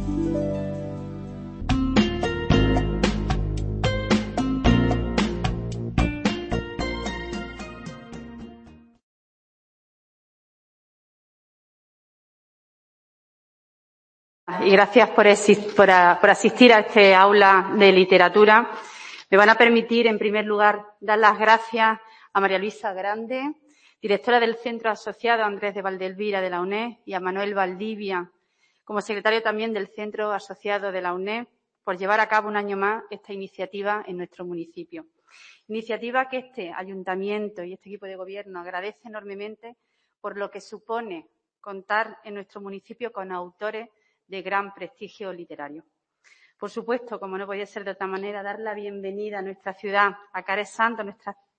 Y gracias por asistir a este aula de literatura. Me van a permitir, en primer lugar, dar las gracias a María Luisa Grande, directora del Centro Asociado Andrés de Valdelvira de la UNED, y a Manuel Valdivia, como secretario también del Centro Asociado de la UNED, por llevar a cabo un año más esta iniciativa en nuestro municipio. Iniciativa que este ayuntamiento y este equipo de gobierno agradece enormemente por lo que supone contar en nuestro municipio con autores de gran prestigio literario. Por supuesto, como no podía ser de otra manera, dar la bienvenida a nuestra ciudad, a Care Santo, a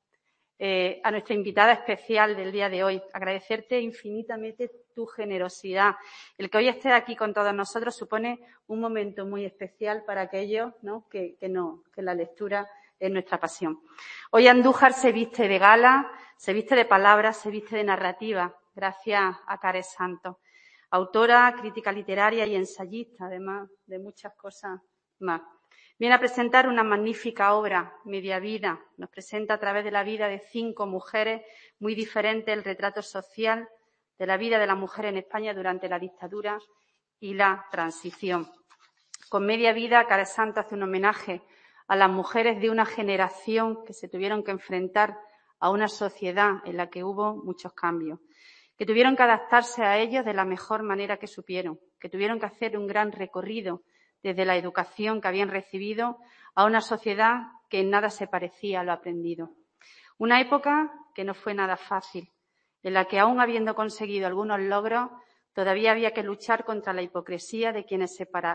nuestra invitada especial del día de hoy. Agradecerte infinitamente tu generosidad. El que hoy estés aquí con todos nosotros supone un momento muy especial para aquellos, ¿no?, que la lectura es nuestra pasión. Hoy Andújar se viste de gala, se viste de palabras, se viste de narrativa, gracias a Care Santo. Autora, crítica literaria y ensayista, además de muchas cosas más. Viene a presentar una magnífica obra, Media Vida. Nos presenta a través de la vida de 5 mujeres muy diferentes el retrato social de la vida de la mujer en España durante la dictadura y la transición. Con Media Vida, Care Santo hace un homenaje a las mujeres de una generación que se tuvieron que enfrentar a una sociedad en la que hubo muchos cambios, que tuvieron que adaptarse a ellos de la mejor manera que supieron, que tuvieron que hacer un gran recorrido desde la educación que habían recibido a una sociedad que en nada se parecía a lo aprendido. Una época que no fue nada fácil, en la que, aún habiendo conseguido algunos logros, todavía había que luchar contra la hipocresía de quienes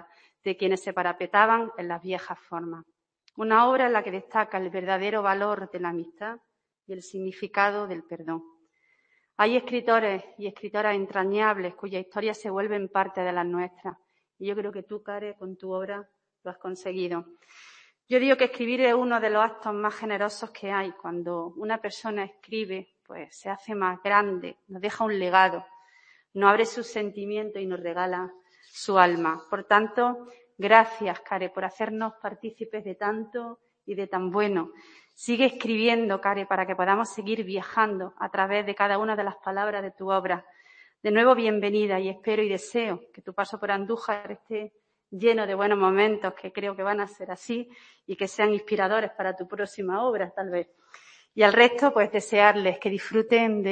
se parapetaban en las viejas formas. Una obra en la que destaca el verdadero valor de la amistad y el significado del perdón. Hay escritores y escritoras entrañables cuyas historias se vuelven parte de las nuestras. Y yo creo que tú, Care, con tu obra lo has conseguido. Yo digo que escribir es uno de los actos más generosos que hay. Cuando una persona escribe, pues se hace más grande, nos deja un legado, nos abre sus sentimientos y nos regala su alma. Por tanto, gracias, Care, por hacernos partícipes de tanto y de tan bueno. Sigue escribiendo, Care, para que podamos seguir viajando a través de cada una de las palabras de tu obra. De nuevo, bienvenida, y espero y deseo que tu paso por Andújar esté lleno de buenos momentos, que creo que van a ser así, y que sean inspiradores para tu próxima obra, tal vez. Y al resto, pues desearles que disfruten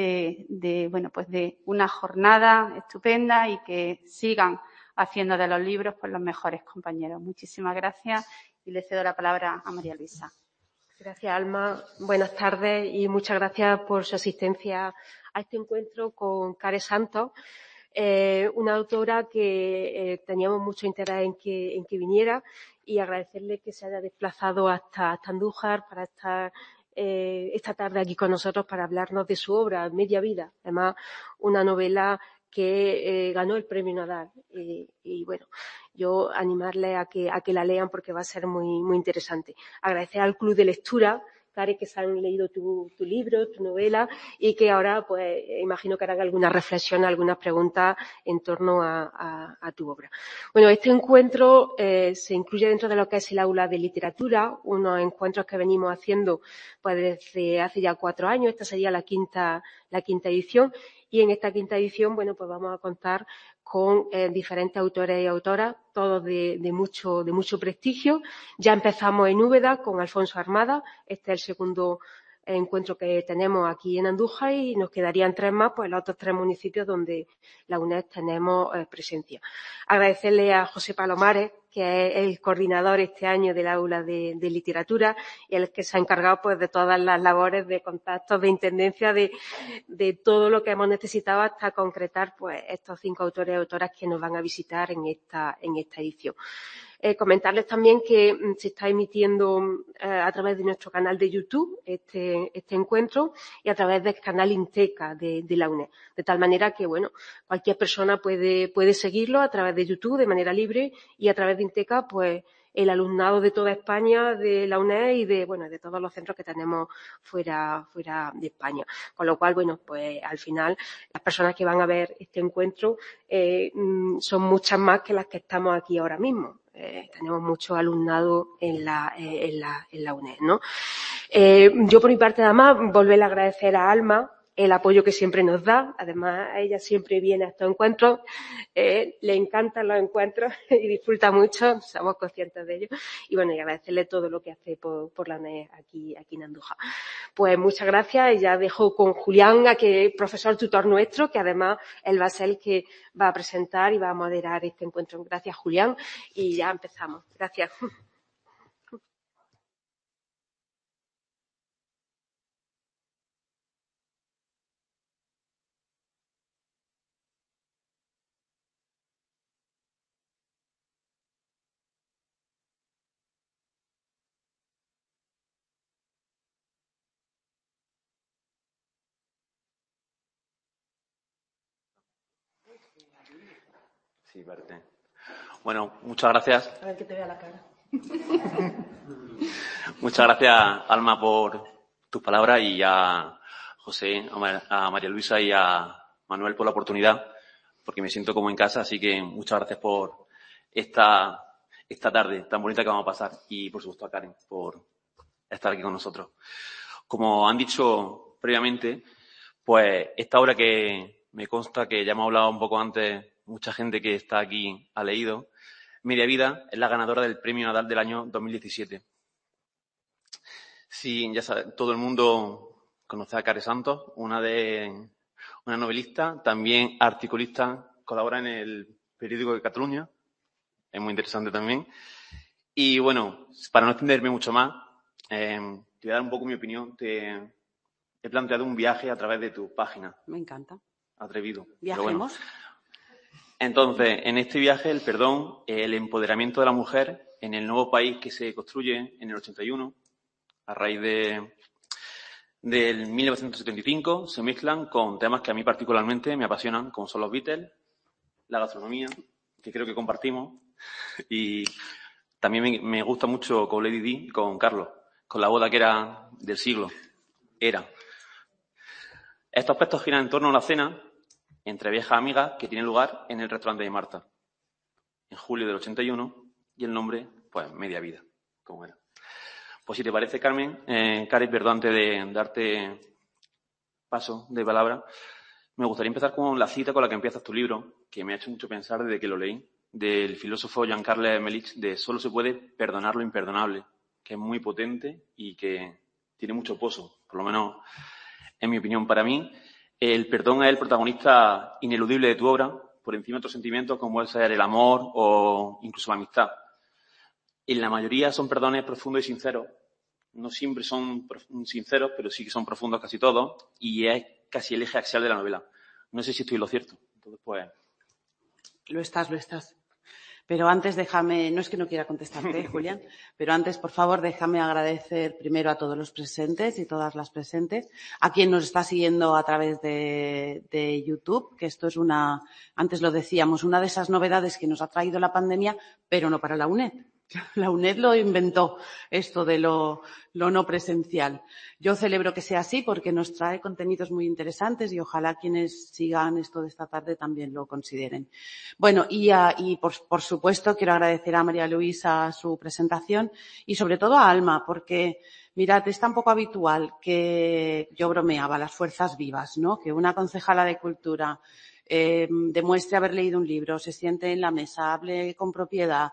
de una jornada estupenda y que sigan haciendo de los libros pues los mejores compañeros. Muchísimas gracias y le cedo la palabra a María Luisa. Gracias, Alma. Buenas tardes y muchas gracias por su asistencia a este encuentro con Care Santo, una autora que teníamos mucho interés en que viniera, y agradecerle que se haya desplazado hasta Andújar para estar esta tarde aquí con nosotros para hablarnos de su obra, Media Vida. Además, una novela que ganó el premio Nadal. Y bueno, yo animarle a que la lean porque va a ser muy, muy interesante. Agradecer al Club de Lectura, Care, que se han leído tu libro, tu novela, y que ahora, pues, imagino que harán algunas reflexiones, algunas preguntas en torno a tu obra. Bueno, este encuentro se incluye dentro de lo que es el aula de literatura, unos encuentros que venimos haciendo pues desde hace ya 4 años. Esta sería la quinta edición. Y en esta quinta edición, bueno, pues vamos a contar con diferentes autores y autoras, todos de mucho prestigio. Ya empezamos en Úbeda con Alfonso Armada. Este es el segundo encuentro que tenemos aquí en Andújar, y nos quedarían 3 más, pues en los otros 3 municipios donde la UNED tenemos presencia. Agradecerle a José Palomares, que es el coordinador este año del aula de literatura, y el que se ha encargado pues de todas las labores de contactos, de intendencia, de todo lo que hemos necesitado hasta concretar pues estos 5 autores y autoras que nos van a visitar en esta edición. Comentarles también que se está emitiendo a través de nuestro canal de YouTube este encuentro, y a través del canal Inteca de la UNED. De tal manera que, bueno, cualquier persona puede seguirlo a través de YouTube de manera libre, y a través de Inteca, pues, el alumnado de toda España, de la UNED y de todos los centros que tenemos fuera de España. Con lo cual, pues al final las personas que van a ver este encuentro son muchas más que las que estamos aquí ahora mismo. Tenemos mucho alumnado en la UNED, ¿no? Yo por mi parte nada más volver a agradecer a Alma el apoyo que siempre nos da. Además, ella siempre viene a estos encuentros, le encantan los encuentros y disfruta mucho, somos conscientes de ello. Y y agradecerle todo lo que hace por la UNED aquí en Andújar. Pues muchas gracias y ya dejo con Julián, profesor tutor nuestro, que además él va a ser el que va a presentar y va a moderar este encuentro. Gracias, Julián, y ya empezamos. Gracias. Sí, parte. Bueno, muchas gracias. A ver que te vea la cara. Muchas gracias, Alma, por tus palabras y a José, a María Luisa y a Manuel por la oportunidad, porque me siento como en casa, así que muchas gracias por esta tarde tan bonita que vamos a pasar y, por supuesto, a Karen por estar aquí con nosotros. Como han dicho previamente, pues esta obra que me consta que ya hemos hablado un poco antes, mucha gente que está aquí ha leído, Media Vida, es la ganadora del Premio Nadal del año 2017. Sí, ya sabe, todo el mundo conoce a Care Santos, una novelista, también articulista, colabora en el periódico de Cataluña, es muy interesante también. Y bueno, para no extenderme mucho más, te voy a dar un poco mi opinión. He planteado un viaje a través de tu página. Me encanta. Atrevido. Viajemos. Bueno. Entonces, en este viaje, el perdón, el empoderamiento de la mujer en el nuevo país que se construye en el 81, a raíz del 1975, se mezclan con temas que a mí particularmente me apasionan, como son los Beatles, la gastronomía, que creo que compartimos, y también me gusta mucho con Lady Di y con Carlos, con la boda que era del siglo. Estos aspectos giran en torno a una cena entre viejas amigas que tiene lugar en el restaurante de Marta, en julio del 81, y el nombre, pues, Media Vida, como era. Pues si te parece, Karen, perdón, antes de darte paso de palabra, me gustaría empezar con la cita con la que empiezas tu libro, que me ha hecho mucho pensar desde que lo leí, del filósofo Jean-Carles Melich, de solo se puede perdonar lo imperdonable, que es muy potente y que tiene mucho pozo, por lo menos en mi opinión. Para mí, el perdón es el protagonista ineludible de tu obra, por encima de otros sentimientos como puede ser el amor o incluso la amistad. En la mayoría son perdones profundos y sinceros. No siempre son sinceros, pero sí que son profundos casi todos, y es casi el eje axial de la novela. No sé si estoy en lo cierto. Entonces, pues... Lo estás. Pero antes déjame, no es que no quiera contestarte, Julián, pero antes, por favor, déjame agradecer primero a todos los presentes y todas las presentes, a quien nos está siguiendo a través de YouTube, que esto es antes lo decíamos, una de esas novedades que nos ha traído la pandemia, pero no para la UNED. La UNED lo inventó, esto de lo no presencial. Yo celebro que sea así porque nos trae contenidos muy interesantes y ojalá quienes sigan esto de esta tarde también lo consideren. Bueno, y por supuesto quiero agradecer a María Luisa su presentación y sobre todo a Alma, porque mirad, es tan poco habitual que yo bromeaba, las fuerzas vivas, ¿no? Que una concejala de cultura demuestre haber leído un libro, se siente en la mesa, hable con propiedad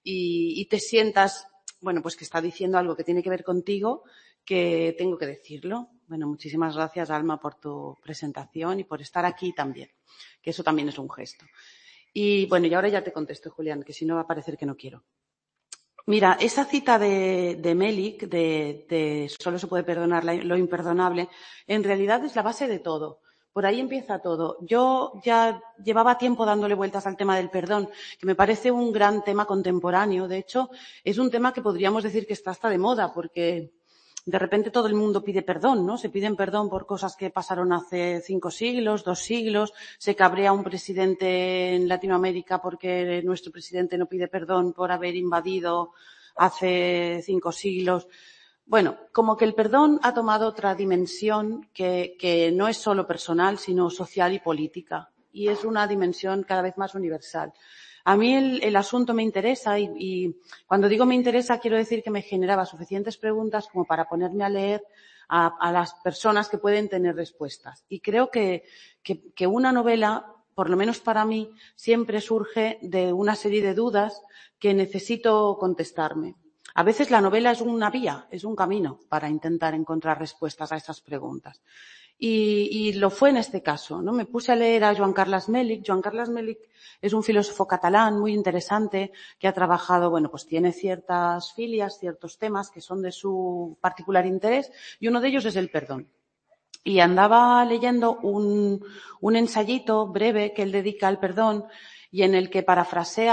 y te sientas, bueno, pues que está diciendo algo que tiene que ver contigo, que tengo que decirlo. Bueno, muchísimas gracias, Alma, por tu presentación y por estar aquí también, que eso también es un gesto. Y bueno, y ahora ya te contesto, Julián, que si no va a parecer que no quiero. Mira, esa cita de Melich, de solo se puede perdonar lo imperdonable, en realidad es la base de todo. Por ahí empieza todo. Yo ya llevaba tiempo dándole vueltas al tema del perdón, que me parece un gran tema contemporáneo. De hecho, es un tema que podríamos decir que está hasta de moda, porque de repente todo el mundo pide perdón, ¿no? Se piden perdón por cosas que pasaron hace 5 siglos, 2 siglos, se cabrea un presidente en Latinoamérica porque nuestro presidente no pide perdón por haber invadido hace 5 siglos. Bueno, como que el perdón ha tomado otra dimensión que no es solo personal, sino social y política. Y es una dimensión cada vez más universal. A mí el asunto me interesa y cuando digo me interesa quiero decir que me generaba suficientes preguntas como para ponerme a leer a las personas que pueden tener respuestas. Y creo que una novela, por lo menos para mí, siempre surge de una serie de dudas que necesito contestarme. A veces la novela es una vía, es un camino para intentar encontrar respuestas a esas preguntas. Y lo fue en este caso, ¿no? Me puse a leer a Joan Carles Mèlich. Joan Carles Mèlich es un filósofo catalán muy interesante que ha trabajado, bueno, pues tiene ciertas filias, ciertos temas que son de su particular interés y uno de ellos es el perdón. Y andaba leyendo un ensayito breve que él dedica al perdón y en el que parafrasea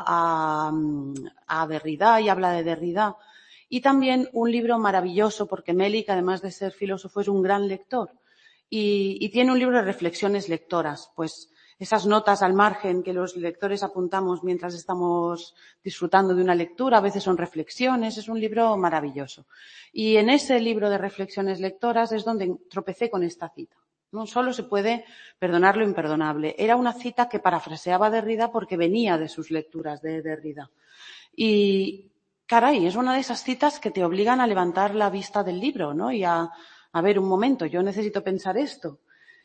a Derrida y habla de Derrida. Y también un libro maravilloso porque Mèlich, además de ser filósofo, es un gran lector. Y tiene un libro de reflexiones lectoras, pues esas notas al margen que los lectores apuntamos mientras estamos disfrutando de una lectura, a veces son reflexiones, es un libro maravilloso. Y en ese libro de reflexiones lectoras es donde tropecé con esta cita. No solo se puede perdonar lo imperdonable. Era una cita que parafraseaba Derrida porque venía de sus lecturas de Derrida. Y, caray, es una de esas citas que te obligan a levantar la vista del libro, ¿no? Y a ver, un momento, yo necesito pensar esto.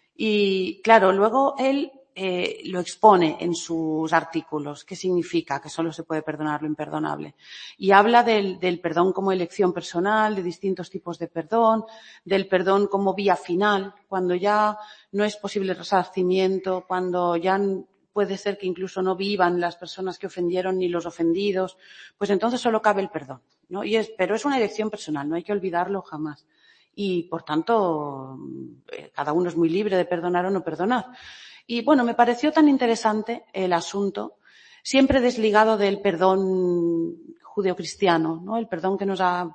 Y, claro, luego él lo expone en sus artículos. ¿Qué significa? Que solo se puede perdonar lo imperdonable. Y habla del perdón como elección personal, de distintos tipos de perdón, del perdón como vía final, cuando ya no es posible el resarcimiento, cuando ya puede ser que incluso no vivan las personas que ofendieron ni los ofendidos, pues entonces solo cabe el perdón, ¿no? Pero es una elección personal, no hay que olvidarlo jamás. Y, por tanto, cada uno es muy libre de perdonar o no perdonar. Y, bueno, me pareció tan interesante el asunto, siempre desligado del perdón judeocristiano, ¿no? El perdón que nos da,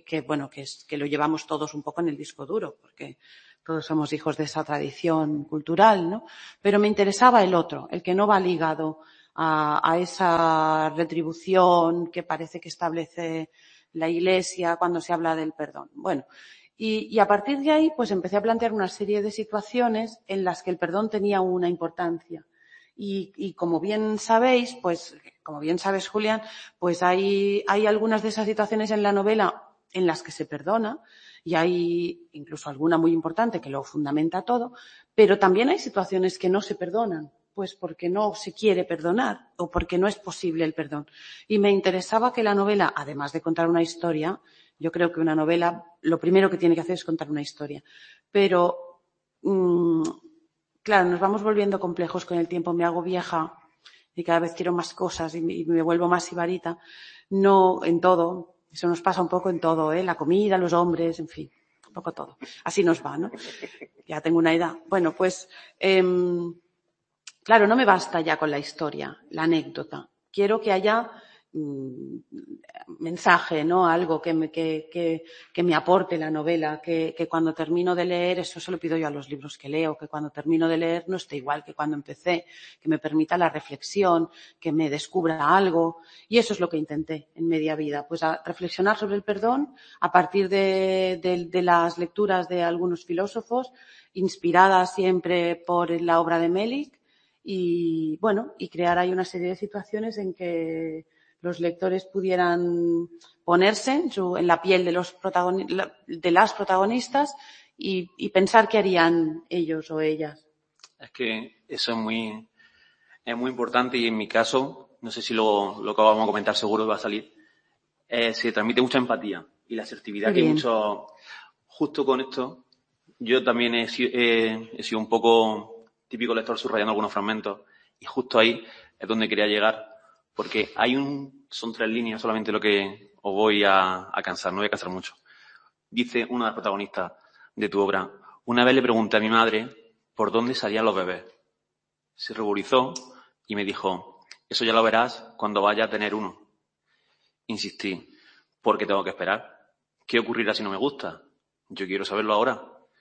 que lo llevamos todos un poco en el disco duro, porque todos somos hijos de esa tradición cultural, ¿no? Pero me interesaba el otro, el que no va ligado a esa retribución que parece que establece la Iglesia cuando se habla del perdón. Bueno, y a partir de ahí, pues empecé a plantear una serie de situaciones en las que el perdón tenía una importancia. Y como bien sabéis, pues, como bien sabes, Julián, pues hay algunas de esas situaciones en la novela en las que se perdona, y hay incluso alguna muy importante que lo fundamenta todo, pero también hay situaciones que no se perdonan, pues porque no se quiere perdonar o porque no es posible el perdón. Y me interesaba que la novela, además de contar una historia, yo creo que una novela, lo primero que tiene que hacer es contar una historia. Pero, claro, nos vamos volviendo complejos con el tiempo. Me hago vieja y cada vez quiero más cosas y me vuelvo más sibarita. No en todo. Eso nos pasa un poco en todo, ¿eh? La comida, los hombres, en fin. Un poco todo. Así nos va, ¿no? Ya tengo una edad. Bueno, pues, claro, no me basta ya con la historia, la anécdota. Quiero que haya mensaje, ¿no? Algo que me aporte la novela, que cuando termino de leer, eso se lo pido yo a los libros que leo, que cuando termino de leer no esté igual que cuando empecé, que me permita la reflexión, que me descubra algo. Y eso es lo que intenté en Media Vida, pues a reflexionar sobre el perdón a partir de las lecturas de algunos filósofos, inspirada siempre por la obra de Mèlich, y bueno, y crear ahí una serie de situaciones en que los lectores pudieran ponerse en la piel de las protagonistas y pensar qué harían ellos o ellas. Es que eso es muy importante y en mi caso, no sé si lo que vamos a comentar seguro va a salir, se transmite mucha empatía y la asertividad que mucho. Justo con esto, yo también he sido un poco típico lector subrayando algunos fragmentos y justo ahí es donde quería llegar, porque son 3 líneas solamente lo que os voy a cansar, no voy a cansar mucho. Dice una de las protagonistas de tu obra: una vez le pregunté a mi madre por dónde salían los bebés. Se ruborizó y me dijo: eso ya lo verás cuando vaya a tener uno. Insistí: ¿por qué tengo que esperar? ¿qué ocurrirá si no me gusta? Yo quiero saberlo ahora.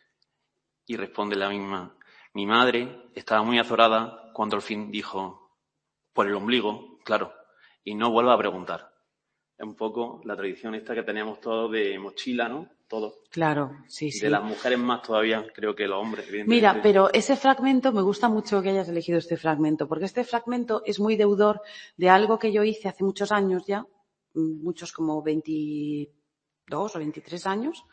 Y responde la misma, mi madre estaba muy azorada cuando al fin dijo, por el ombligo, claro, y no vuelva a preguntar. Es un poco la tradición esta que tenemos todos de mochila, ¿no? Todos. Claro, sí, De sí. las mujeres más todavía, creo que los hombres, evidentemente. Mira, pero ese fragmento, me gusta mucho que hayas elegido este fragmento, porque este fragmento es muy deudor de algo que yo hice hace muchos años ya, muchos como 22 o 23 años.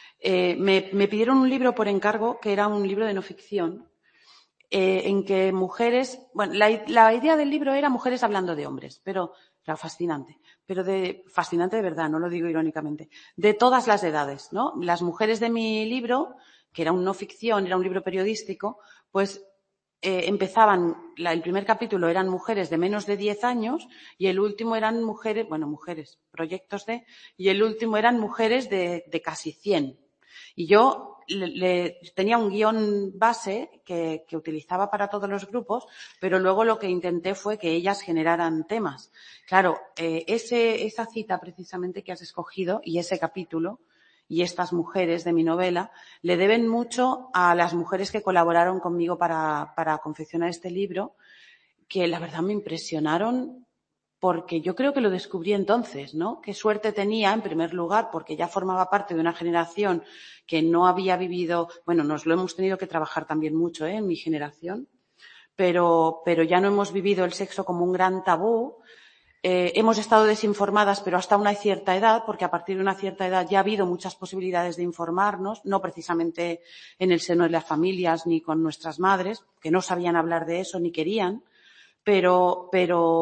Me pidieron un libro por encargo, que era un libro de no ficción, en que mujeres, bueno, la idea del libro era mujeres hablando de hombres, pero era fascinante, pero fascinante de verdad, no lo digo irónicamente, de todas las edades, ¿no? Las mujeres de mi libro, que era un no ficción, era un libro periodístico, pues empezaban, el primer capítulo eran mujeres de menos de 10 años y el último eran mujeres, proyectos y el último eran mujeres de casi 100. Y yo tenía un guión base que utilizaba para todos los grupos, pero luego lo que intenté fue que ellas generaran temas. Claro, esa cita precisamente que has escogido y ese capítulo y estas mujeres de mi novela le deben mucho a las mujeres que colaboraron conmigo para confeccionar este libro, que la verdad me impresionaron porque yo creo que lo descubrí entonces, ¿no? Qué suerte tenía, en primer lugar, porque ya formaba parte de una generación que no había vivido, bueno, nos lo hemos tenido que trabajar también mucho, en mi generación, pero ya no hemos vivido el sexo como un gran tabú. Hemos estado desinformadas, pero hasta una cierta edad, porque a partir de una cierta edad ya ha habido muchas posibilidades de informarnos, no precisamente en el seno de las familias ni con nuestras madres, que no sabían hablar de eso ni querían, pero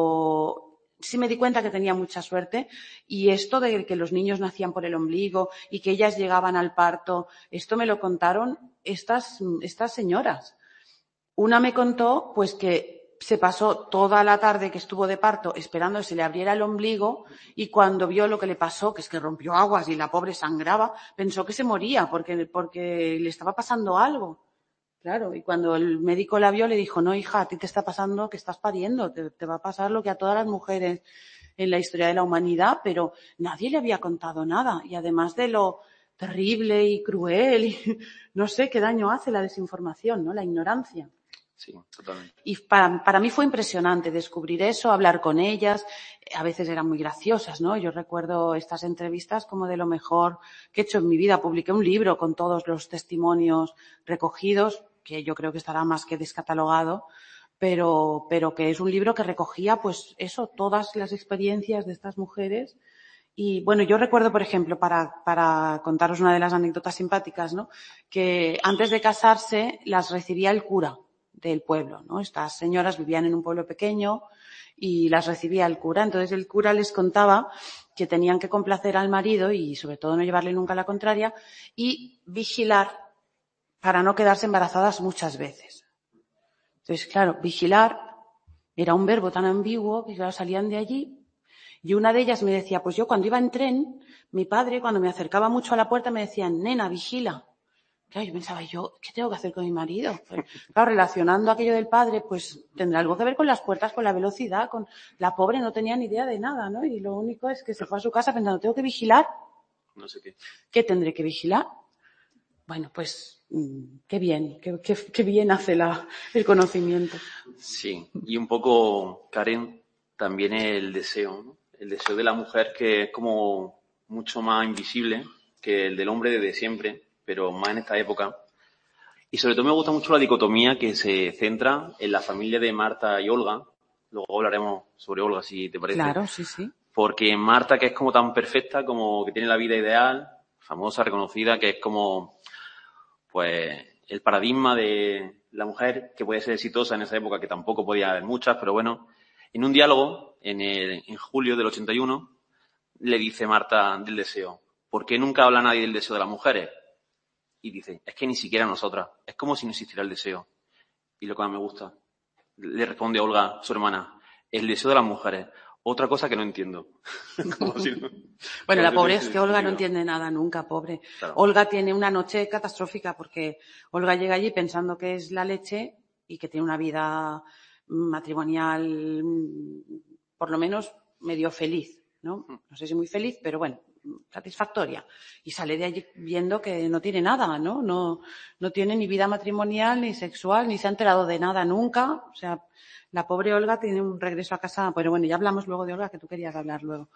sí me di cuenta que tenía mucha suerte y esto de que los niños nacían por el ombligo y que ellas llegaban al parto, esto me lo contaron estas señoras. Una me contó pues que se pasó toda la tarde que estuvo de parto esperando que se le abriera el ombligo y cuando vio lo que le pasó, que es que rompió aguas y la pobre sangraba, pensó que se moría porque le estaba pasando algo. Claro, y cuando el médico la vio le dijo, no, hija, a ti te está pasando que estás pariendo, te va a pasar lo que a todas las mujeres en la historia de la humanidad, pero nadie le había contado nada. Y además de lo terrible y cruel, y no sé qué daño hace la desinformación, ¿no? La ignorancia. Sí, totalmente. Y para mí fue impresionante descubrir eso, hablar con ellas. A veces eran muy graciosas, ¿no? Yo recuerdo estas entrevistas como de lo mejor que he hecho en mi vida. Publiqué un libro con todos los testimonios recogidos, que yo creo que estará más que descatalogado, pero que es un libro que recogía, pues eso, todas las experiencias de estas mujeres. Y bueno, yo recuerdo, por ejemplo, para contaros una de las anécdotas simpáticas, ¿no? Que antes de casarse las recibía el cura del pueblo, ¿no? Estas señoras vivían en un pueblo pequeño y las recibía el cura. Entonces el cura les contaba que tenían que complacer al marido y sobre todo no llevarle nunca la contraria y vigilar para no quedarse embarazadas muchas veces. Entonces, claro, vigilar era un verbo tan ambiguo que claro, salían de allí y una de ellas me decía, pues yo cuando iba en tren, mi padre cuando me acercaba mucho a la puerta me decía, nena, vigila. Claro, yo pensaba, ¿qué tengo que hacer con mi marido? Pues, claro, relacionando aquello del padre, pues tendrá algo que ver con las puertas, con la velocidad, con la pobre no tenía ni idea de nada, ¿no? Y lo único es que se fue a su casa pensando, ¿tengo que vigilar? No sé qué. ¿Qué tendré que vigilar? Bueno, pues qué bien, qué bien hace el conocimiento. Sí, y un poco, Karen, también el deseo, ¿no? El deseo de la mujer que es como mucho más invisible que el del hombre desde siempre, pero más en esta época. Y sobre todo me gusta mucho la dicotomía que se centra en la familia de Marta y Olga. Luego hablaremos sobre Olga, si te parece. Claro, sí, sí. Porque Marta, que es como tan perfecta, como que tiene la vida ideal, famosa, reconocida, que es como, pues, el paradigma de la mujer que puede ser exitosa en esa época, que tampoco podía haber muchas, pero bueno. En un diálogo, en julio del 81, le dice Marta del deseo, ¿por qué nunca habla nadie del deseo de las mujeres? Y dice, es que ni siquiera nosotras, es como si no existiera el deseo. Y lo que más me gusta, le responde Olga, su hermana, el deseo de las mujeres, otra cosa que no entiendo. Como si no... Bueno, la pobre es que Olga no entiende nada nunca, pobre. Claro. Olga tiene una noche catastrófica porque Olga llega allí pensando que es la leche y que tiene una vida matrimonial por lo menos medio feliz. ¿no? No sé si muy feliz, pero bueno, satisfactoria. Y sale de allí viendo que no tiene nada, ¿no? No tiene ni vida matrimonial, ni sexual, ni se ha enterado de nada nunca. O sea, la pobre Olga tiene un regreso a casa. Pero bueno, ya hablamos luego de Olga, que tú querías hablar luego.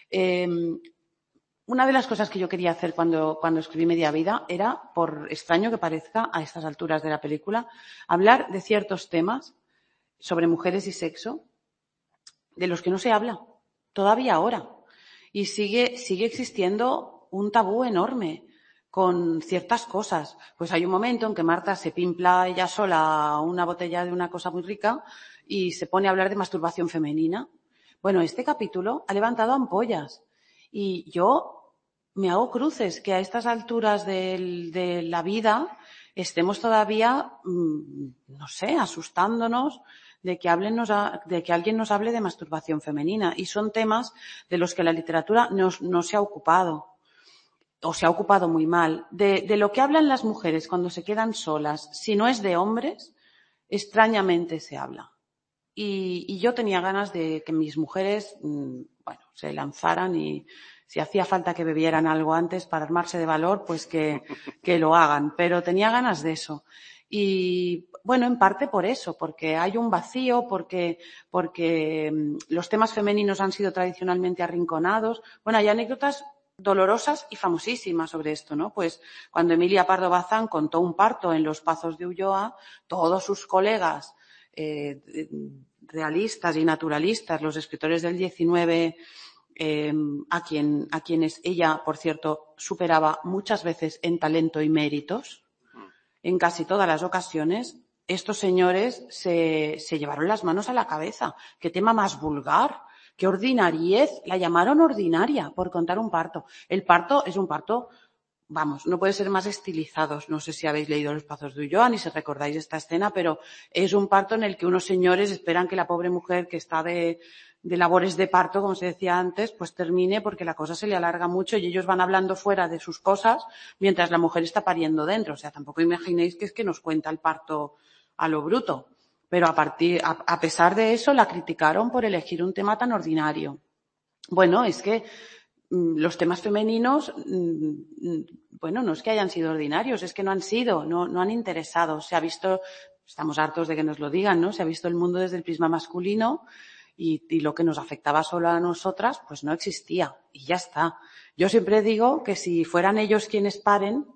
Una de las cosas que yo quería hacer cuando escribí Media Vida era, por extraño que parezca a estas alturas de la película, hablar de ciertos temas sobre mujeres y sexo de los que no se habla todavía ahora. Y sigue existiendo un tabú enorme con ciertas cosas. Pues hay un momento en que Marta se pimpla ella sola una botella de una cosa muy rica y se pone a hablar de masturbación femenina. Bueno, este capítulo ha levantado ampollas y yo me hago cruces que a estas alturas de la vida estemos todavía, no sé, asustándonos de que alguien nos hable de masturbación femenina. Y son temas de los que la literatura no se ha ocupado, o se ha ocupado muy mal. De lo que hablan las mujeres cuando se quedan solas, si no es de hombres, extrañamente se habla. Y yo tenía ganas de que mis mujeres, se lanzaran y si hacía falta que bebieran algo antes para armarse de valor, pues que lo hagan. Pero tenía ganas de eso. Y bueno, en parte por eso, porque hay un vacío, porque los temas femeninos han sido tradicionalmente arrinconados. Bueno, hay anécdotas dolorosas y famosísimas sobre esto, ¿no? Pues cuando Emilia Pardo Bazán contó un parto en Los Pazos de Ulloa, todos sus colegas realistas y naturalistas, los escritores del 19, a quienes ella, por cierto, superaba muchas veces en talento y méritos, en casi todas las ocasiones, estos señores se llevaron las manos a la cabeza. ¡Qué tema más vulgar! ¡Qué ordinariez! La llamaron ordinaria por contar un parto. El parto es un parto, vamos, no puede ser más estilizados. No sé si habéis leído Los Pazos de Ulloa ni si recordáis esta escena, pero es un parto en el que unos señores esperan que la pobre mujer que está de labores de parto, como se decía antes, pues termine porque la cosa se le alarga mucho y ellos van hablando fuera de sus cosas mientras la mujer está pariendo dentro. O sea, tampoco imaginéis que es que nos cuenta el parto a lo bruto. Pero a pesar de eso la criticaron por elegir un tema tan ordinario. Bueno, es que los temas femeninos, bueno, no es que hayan sido ordinarios, es que no han sido, no han interesado. Se ha visto, estamos hartos de que nos lo digan, ¿no? Se ha visto el mundo desde el prisma masculino y lo que nos afectaba solo a nosotras, pues no existía. Y ya está. Yo siempre digo que si fueran ellos quienes paren,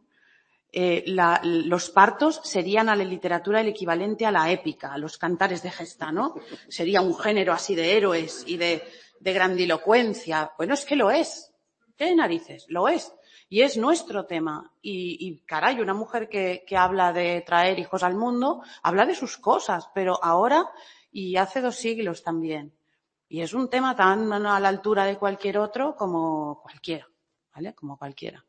los partos serían a la literatura el equivalente a la épica, a los cantares de gesta, ¿no? Sería un género así de héroes y de grandilocuencia. Bueno, es que lo es. ¿Qué narices? Lo es. Y es nuestro tema. Y caray, una mujer que habla de traer hijos al mundo, habla de sus cosas, pero ahora y hace 2 siglos también. Y es un tema tan a la altura de cualquier otro como cualquiera, ¿vale? Como cualquiera.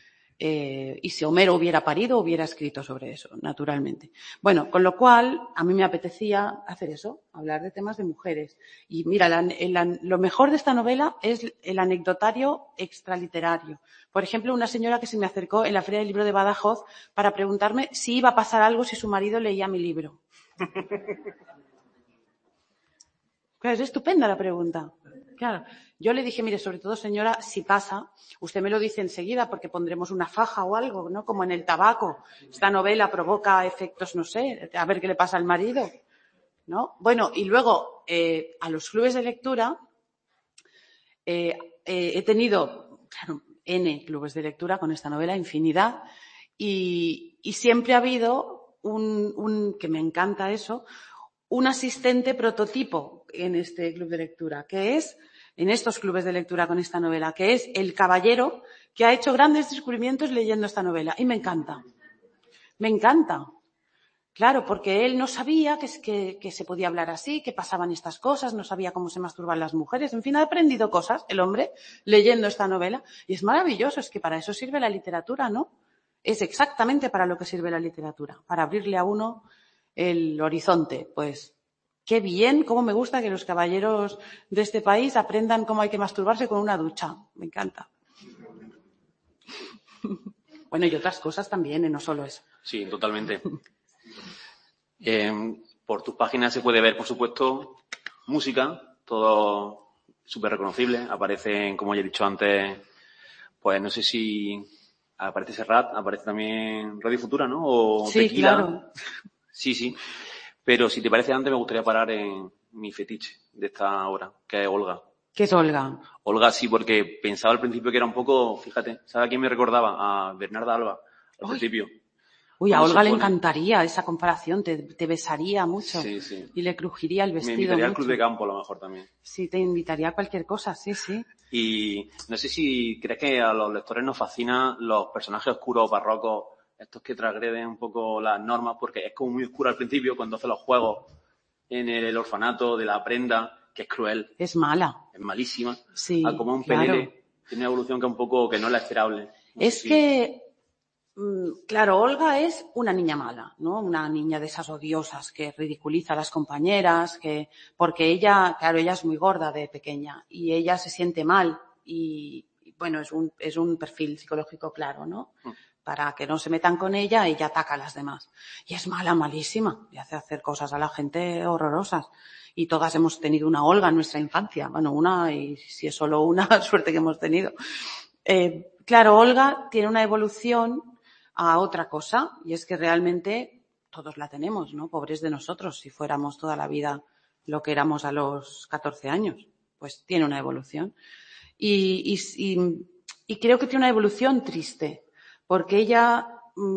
Y si Homero hubiera parido, hubiera escrito sobre eso, naturalmente. Bueno, con lo cual, a mí me apetecía hacer eso, hablar de temas de mujeres. Y mira, lo mejor de esta novela es el anecdotario extraliterario. Por ejemplo, una señora que se me acercó en la Feria del Libro de Badajoz para preguntarme si iba a pasar algo si su marido leía mi libro. Claro, es estupenda la pregunta. Claro. Yo le dije, mire, sobre todo, señora, si pasa, usted me lo dice enseguida porque pondremos una faja o algo, ¿no? Como en el tabaco. Esta novela provoca efectos, no sé, a ver qué le pasa al marido, ¿no? Bueno, y luego, a los clubes de lectura, he tenido, claro, N clubes de lectura con esta novela, infinidad, y siempre ha habido que me encanta eso, un asistente prototipo en este club de lectura, en estos clubes de lectura con esta novela, que es el caballero que ha hecho grandes descubrimientos leyendo esta novela. Y me encanta. Me encanta. Claro, porque él no sabía que se podía hablar así, que pasaban estas cosas, no sabía cómo se masturban las mujeres. En fin, ha aprendido cosas, el hombre, leyendo esta novela. Y es maravilloso, es que para eso sirve la literatura, ¿no? Es exactamente para lo que sirve la literatura, para abrirle a uno el horizonte. Pues qué bien, cómo me gusta que los caballeros de este país aprendan cómo hay que masturbarse con una ducha. Me encanta. Bueno, y otras cosas también, no solo eso. Sí, totalmente. Por tus páginas se puede ver, por supuesto, música, todo súper reconocibles. Aparecen, como ya he dicho antes, pues no sé si aparece Serrat, aparece también Radio Futura, ¿no? O Sí, Tequila. claro. Sí. Pero si te parece antes, me gustaría parar en mi fetiche de esta obra, que es Olga. ¿Qué es Olga? Olga sí, porque pensaba al principio que era un poco, fíjate, ¿sabes a quién me recordaba? A Bernarda Alba, al principio. Uy, a Cuando Olga se le pone- encantaría esa comparación, te besaría mucho Sí. y le crujiría el Me vestido invitaría al mucho. Club de Campo a lo mejor también. Sí, te invitaría a cualquier cosa, sí. Y no sé si crees que a los lectores nos fascinan los personajes oscuros o barrocos, estos que transgreden un poco las normas, porque es como muy oscuro al principio cuando hace los juegos en el orfanato de la prenda, que es cruel, Es mala. es malísima, Sí, a como un claro. pelele, tiene una evolución que un poco que no es la esperable. No sé Es si- que, claro, Olga es una niña mala, ¿no? Una niña de esas odiosas que ridiculiza a las compañeras, porque ella es muy gorda de pequeña y ella se siente mal y bueno, es un perfil psicológico claro, ¿no? Para que no se metan con ella ataca a las demás. Y es mala, malísima, y hace hacer cosas a la gente horrorosas. Y todas hemos tenido una Olga en nuestra infancia. Bueno, una, y si es solo una, suerte que hemos tenido. Claro, Olga tiene una evolución a otra cosa, y es que realmente todos la tenemos, ¿no? Pobres de nosotros, si fuéramos toda la vida lo que éramos a los 14 años. Pues tiene una evolución. Y creo que tiene una evolución triste, porque ella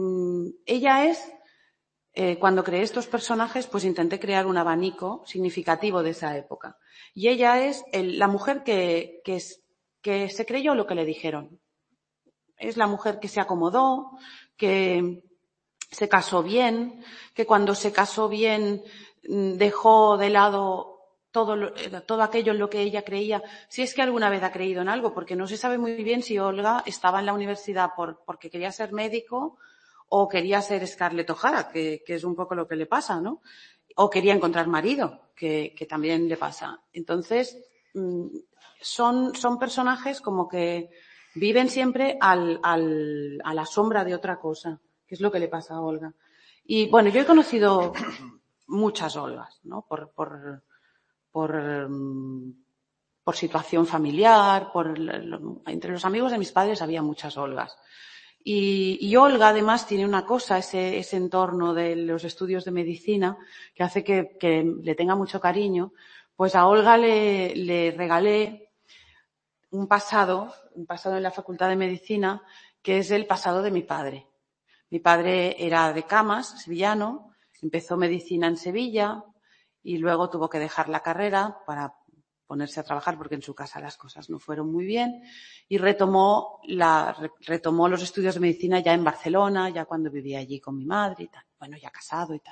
es, cuando creé estos personajes, pues intenté crear un abanico significativo de esa época. Y ella es la mujer que se creyó lo que le dijeron. Es la mujer que se acomodó, que se casó bien, que cuando se casó bien dejó de lado todo aquello en lo que ella creía, si es que alguna vez ha creído en algo, porque no se sabe muy bien si Olga estaba en la universidad porque quería ser médico o quería ser Scarlett O'Hara, que es un poco lo que le pasa, ¿no? O quería encontrar marido, que también le pasa. Entonces, son personajes como que viven siempre a la sombra de otra cosa, que es lo que le pasa a Olga. Y bueno, yo he conocido muchas Olgas, ¿no? Por situación familiar, entre los amigos de mis padres había muchas Olgas. Y Olga además tiene una cosa, ese entorno de los estudios de medicina, que hace que le tenga mucho cariño. Pues a Olga le regalé un pasado en la Facultad de Medicina, que es el pasado de mi padre. Mi padre era de Camas, sevillano, empezó medicina en Sevilla y luego tuvo que dejar la carrera para ponerse a trabajar porque en su casa las cosas no fueron muy bien y retomó los estudios de medicina ya en Barcelona, ya cuando vivía allí con mi madre y tal. Bueno, ya casado y tal.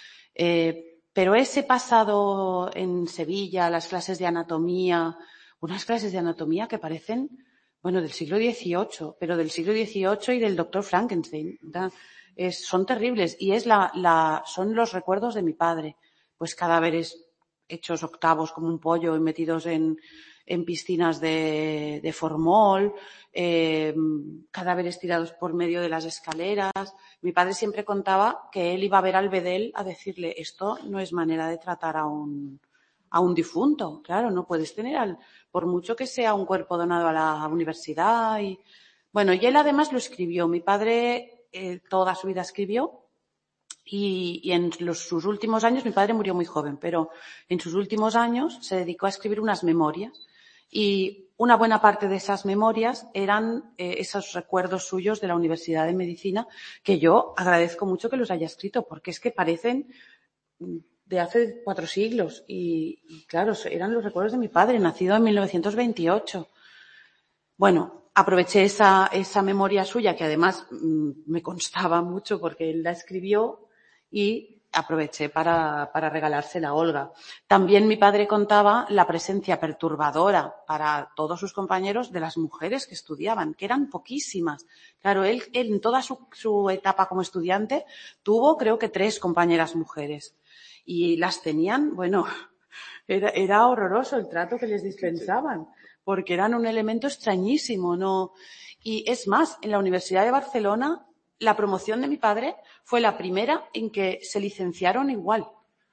Pero ese pasado en Sevilla, las clases de anatomía, unas clases de anatomía que parecen, bueno, del siglo XVIII, pero del siglo XVIII y del doctor Frankenstein. Son terribles y son los recuerdos de mi padre. Pues cadáveres hechos octavos como un pollo y metidos en piscinas de formol, cadáveres tirados por medio de las escaleras. Mi padre siempre contaba que él iba a ver al bedel a decirle, esto no es manera de tratar a un difunto. Claro, no puedes tener por mucho que sea un cuerpo donado a la universidad. Y él además lo escribió. Mi padre toda su vida escribió. Y en sus últimos años, mi padre murió muy joven, pero en sus últimos años se dedicó a escribir unas memorias. Y una buena parte de esas memorias eran esos recuerdos suyos de la Universidad de Medicina, que yo agradezco mucho que los haya escrito, porque es que parecen de hace 4 siglos. Y claro, eran los recuerdos de mi padre, nacido en 1928. Bueno, aproveché esa memoria suya, que además me constaba mucho porque él la escribió, y aproveché para regalársela a Olga. También mi padre contaba la presencia perturbadora para todos sus compañeros de las mujeres que estudiaban, que eran poquísimas. Claro, él en toda su etapa como estudiante tuvo, creo que 3 compañeras mujeres. Y las tenían, bueno, era horroroso el trato que les dispensaban, porque eran un elemento extrañísimo, ¿no? Y es más, en la Universidad de Barcelona, la promoción de mi padre fue la primera en que se licenciaron igual.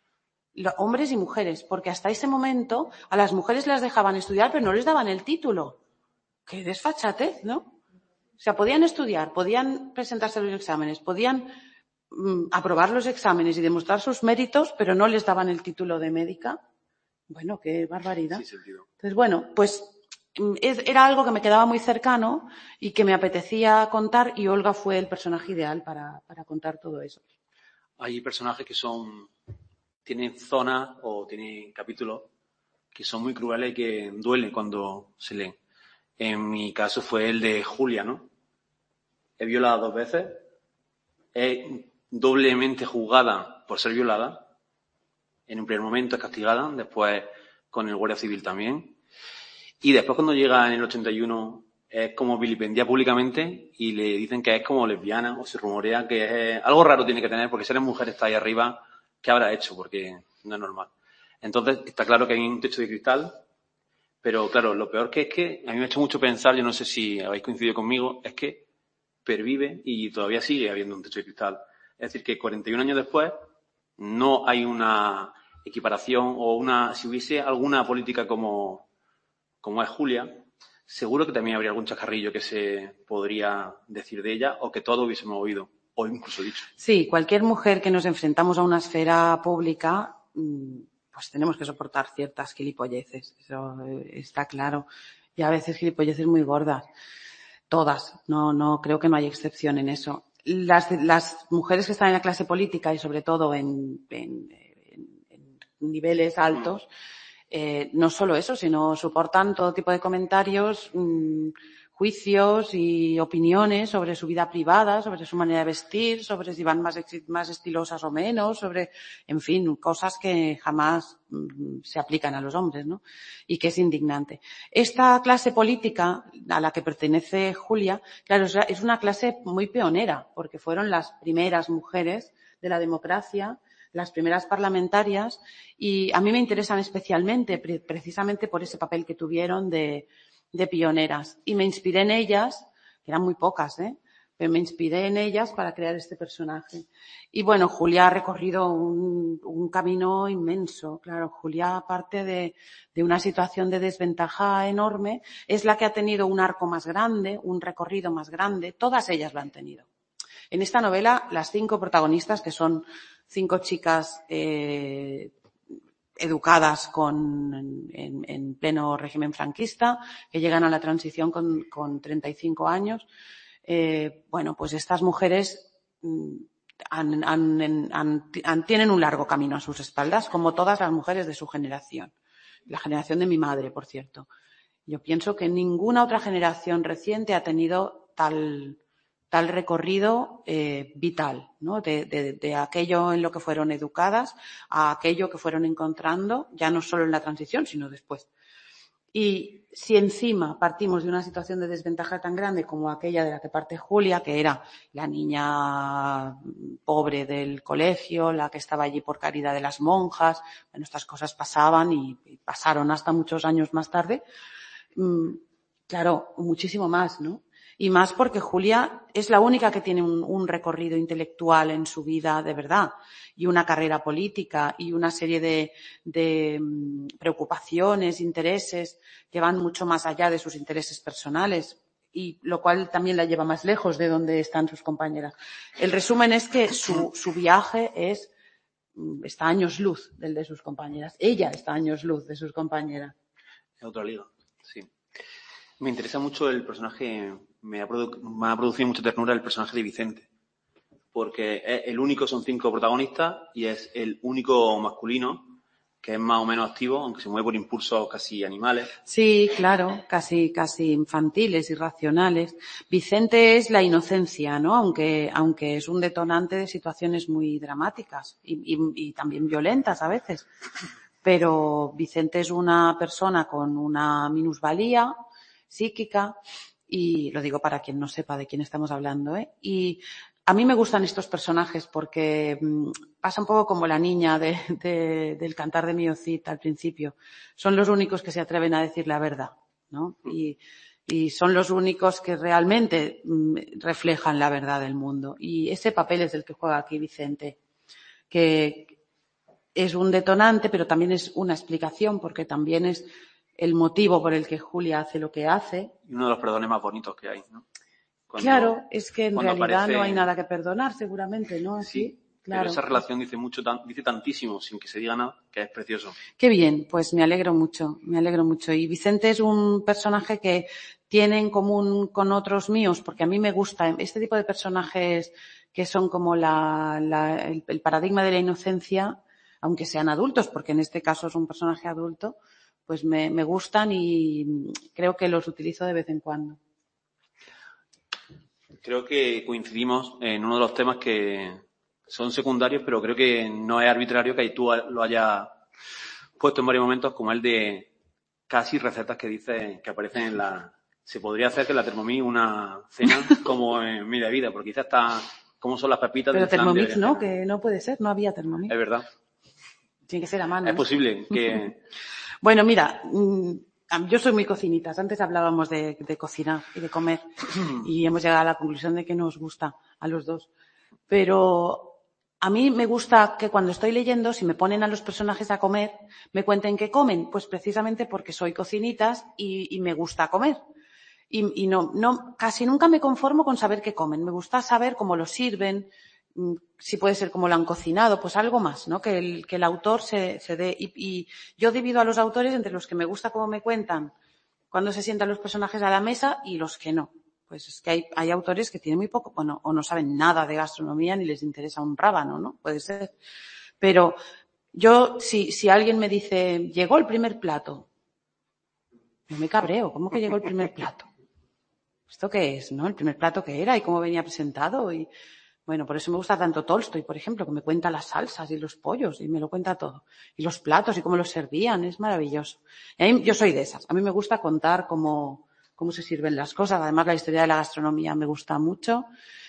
hombres y mujeres, porque hasta ese momento a las mujeres las dejaban estudiar, pero no les daban el título. ¡Qué desfachatez!, ¿no? O sea, podían estudiar, podían presentarse a los exámenes, podían aprobar los exámenes y demostrar sus méritos, pero no les daban el título de médica. Bueno, qué barbaridad. Sí, sentido. Entonces, bueno, pues era algo que me quedaba muy cercano y que me apetecía contar, y Olga fue el personaje ideal para contar todo eso. Hay personajes que tienen zonas o tienen capítulos que son muy crueles y que duelen cuando se leen. En mi caso fue el de Julia, ¿no? Es violada 2 veces, es doblemente juzgada por ser violada. En un primer momento es castigada, después con el Guardia Civil también. Y después cuando llega en el 81 es como vilipendiada públicamente y le dicen que es como lesbiana, o se rumorea que es algo raro tiene que tener, porque si eres mujer está ahí arriba, ¿qué habrá hecho? Porque no es normal. Entonces está claro que hay un techo de cristal, pero claro, lo peor que es que a mí me ha hecho mucho pensar, yo no sé si habéis coincidido conmigo, es que pervive y todavía sigue habiendo un techo de cristal. Es decir, que 41 años después no hay una equiparación o si hubiese alguna política como es Julia, seguro que también habría algún chascarrillo que se podría decir de ella o que todo hubiésemos oído o incluso dicho. Sí, cualquier mujer que nos enfrentamos a una esfera pública, pues tenemos que soportar ciertas gilipolleces, eso está claro. Y a veces gilipolleces muy gordas. Todas, no creo que no hay excepción en eso. Las mujeres que están en la clase política y sobre todo en niveles altos, no solo eso, sino soportan todo tipo de comentarios, juicios y opiniones sobre su vida privada, sobre su manera de vestir, sobre si van más estilosas o menos, en fin, cosas que jamás se aplican a los hombres, ¿no? Y que es indignante. Esta clase política a la que pertenece Julia, claro, es una clase muy pionera, porque fueron las primeras mujeres de la democracia, las primeras parlamentarias, y a mí me interesan especialmente precisamente por ese papel que tuvieron de pioneras. Y me inspiré en ellas, que eran muy pocas, pero me inspiré en ellas para crear este personaje. Y bueno, Julia ha recorrido un camino inmenso. Claro, Julia, aparte de una situación de desventaja enorme, es la que ha tenido un arco más grande, un recorrido más grande. Todas ellas lo han tenido. En esta novela, las 5 protagonistas, que son 5 chicas educadas en pleno régimen franquista, que llegan a la transición con 35 años, bueno, pues estas mujeres tienen un largo camino a sus espaldas, como todas las mujeres de su generación. La generación de mi madre, por cierto. Yo pienso que ninguna otra generación reciente ha tenido tal recorrido vital, ¿no? De aquello en lo que fueron educadas a aquello que fueron encontrando, ya no solo en la transición, sino después. Y si encima partimos de una situación de desventaja tan grande como aquella de la que parte Julia, que era la niña pobre del colegio, la que estaba allí por caridad de las monjas, bueno, estas cosas pasaban y pasaron hasta muchos años más tarde, claro, muchísimo más, ¿no? Y más porque Julia es la única que tiene un recorrido intelectual en su vida de verdad, y una carrera política y una serie de preocupaciones, intereses que van mucho más allá de sus intereses personales, y lo cual también la lleva más lejos de donde están sus compañeras. El resumen es que su viaje está a años luz del de sus compañeras. Ella está a años luz de sus compañeras. Es otra liga, sí. Me interesa mucho el personaje, me ha producido mucha ternura el personaje de Vicente, porque es el único, son 5 protagonistas y es el único masculino que es más o menos activo, aunque se mueve por impulsos casi animales. Sí, claro, casi infantiles, irracionales. Vicente es la inocencia, ¿no? Aunque es un detonante de situaciones muy dramáticas y también violentas a veces. Pero Vicente es una persona con una minusvalía psíquica, y lo digo para quien no sepa de quién estamos hablando, y a mí me gustan estos personajes porque pasa un poco como la niña del Cantar de Mio Cid al principio. Son los únicos que se atreven a decir la verdad, ¿no? Y son los únicos que realmente reflejan la verdad del mundo. Y ese papel es el que juega aquí Vicente, que es un detonante, pero también es una explicación, porque también es el motivo por el que Julia hace lo que hace. Y uno de los perdones más bonitos que hay, ¿no? Claro, es que en realidad aparece... no hay nada que perdonar, seguramente, ¿no? Sí, claro. Pero esa relación dice mucho, dice tantísimo sin que se diga nada, que es precioso. Qué bien, pues me alegro mucho, me alegro mucho. Y Vicente es un personaje que tiene en común con otros míos, porque a mí me gusta este tipo de personajes que son como el paradigma de la inocencia, aunque sean adultos, porque en este caso es un personaje adulto, pues me gustan y creo que los utilizo de vez en cuando. Creo que coincidimos en uno de los temas que son secundarios, pero creo que no es arbitrario que tú lo hayas puesto en varios momentos, como el de casi recetas que dice que aparecen en la... Se podría hacer que la Thermomix una cena como en Media Vida, porque quizás está... ¿Cómo son las pepitas? Pero Thermomix no, que no puede ser, no había Thermomix. Es verdad. Tiene que ser a mano. Es posible que... Bueno, mira, yo soy muy cocinitas. Antes hablábamos de cocinar y de comer y hemos llegado a la conclusión de que nos gusta a los dos. Pero a mí me gusta que cuando estoy leyendo, si me ponen a los personajes a comer, me cuenten qué comen. Pues precisamente porque soy cocinitas y me gusta comer. Y no, casi nunca me conformo con saber qué comen. Me gusta saber cómo lo sirven, si puede ser cómo lo han cocinado, pues algo más, ¿no? Que el autor se dé. Y yo divido a los autores entre los que me gusta cómo me cuentan cuando se sientan los personajes a la mesa y los que no. Pues es que hay autores que tienen muy poco, bueno, o no saben nada de gastronomía ni les interesa un rábano, ¿no? Puede ser. Pero yo, si alguien me dice, llegó el primer plato, yo me cabreo. ¿Cómo que llegó el primer plato? ¿Esto qué es, no? El primer plato que era y cómo venía presentado. Y bueno, por eso me gusta tanto Tolstoy, por ejemplo, que me cuenta las salsas y los pollos y me lo cuenta todo. Y los platos y cómo los servían, es maravilloso. Y a mí, yo soy de esas. A mí me gusta contar cómo se sirven las cosas. Además, la historia de la gastronomía me gusta mucho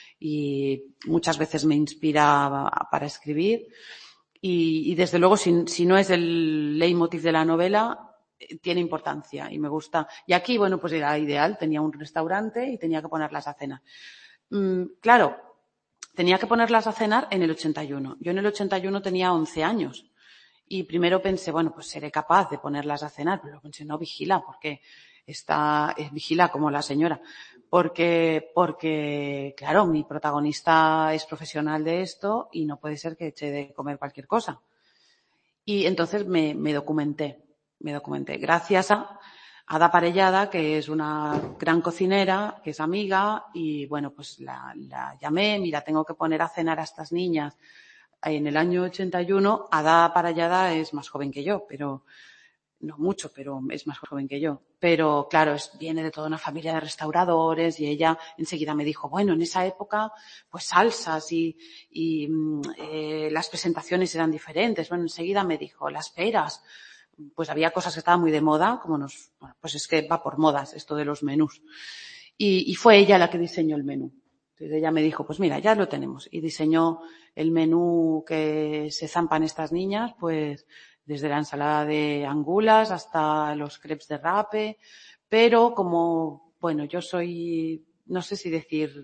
y muchas veces me inspira para escribir. Y desde luego, si no es el leitmotiv de la novela, tiene importancia y me gusta. Y aquí, bueno, pues era ideal. Tenía un restaurante y tenía que ponerlas a cenar. Claro, tenía que ponerlas a cenar en el 81. Yo en el 81 tenía 11 años. Y primero pensé, bueno, pues seré capaz de ponerlas a cenar. Pero pensé, no, vigila, porque vigila como la señora. Porque, claro, mi protagonista es profesional de esto y no puede ser que eche de comer cualquier cosa. Y entonces me documenté. Gracias a Ada Parellada, que es una gran cocinera, que es amiga, y bueno, pues la llamé, mira, tengo que poner a cenar a estas niñas. En el año 81, Ada Parellada es más joven que yo, pero no mucho, pero es más joven que yo. Pero claro, viene de toda una familia de restauradores y ella enseguida me dijo, bueno, en esa época, pues salsas y las presentaciones eran diferentes. Bueno, enseguida me dijo, las peras. Pues había cosas que estaban muy de moda, bueno, pues es que va por modas esto de los menús. Y fue ella la que diseñó el menú. Entonces ella me dijo, pues mira, ya lo tenemos. Y diseñó el menú que se zampan estas niñas, pues desde la ensalada de angulas hasta los crepes de rape. Pero como, bueno, yo soy, no sé si decir...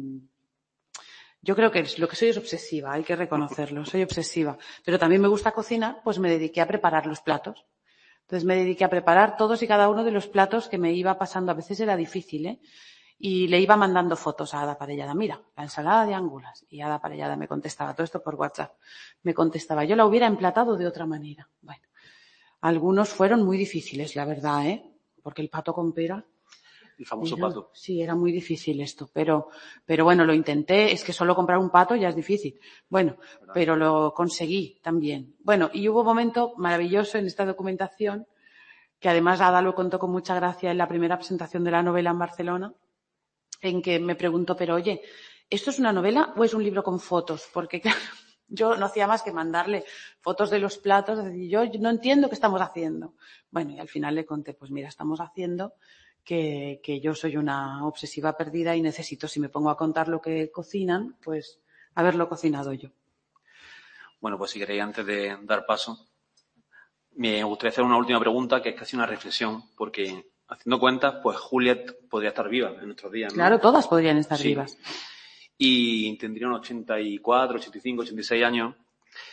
Yo creo que lo que soy es obsesiva, hay que reconocerlo, soy obsesiva. Pero también me gusta cocinar, pues me dediqué a preparar los platos. Entonces me dediqué a preparar todos y cada uno de los platos que me iba pasando. A veces era difícil, ¿eh? Y le iba mandando fotos a Ada Parellada. Mira, la ensalada de angulas. Y Ada Parellada me contestaba, todo esto por WhatsApp. Me contestaba, yo la hubiera emplatado de otra manera. Bueno, algunos fueron muy difíciles, la verdad, ¿eh? Porque el pato con pera... El famoso pato. Sí, era muy difícil esto, pero bueno, lo intenté. Es que solo comprar un pato ya es difícil. Bueno, pero lo conseguí también. Bueno, y hubo un momento maravilloso en esta documentación, que además Ada lo contó con mucha gracia en la primera presentación de la novela en Barcelona, en que me preguntó, pero oye, ¿esto es una novela o es un libro con fotos? Porque claro, yo no hacía más que mandarle fotos de los platos, es decir, yo no entiendo qué estamos haciendo. Bueno, y al final le conté, pues mira, estamos haciendo que yo soy una obsesiva perdida y necesito, si me pongo a contar lo que cocinan, pues haberlo cocinado yo. Bueno, pues si queréis, antes de dar paso, me gustaría hacer una última pregunta, que es casi una reflexión, porque haciendo cuentas, pues Juliet podría estar viva en nuestros días, ¿no? Claro, todas podrían estar vivas. Y tendría unos 84, 85, 86 años.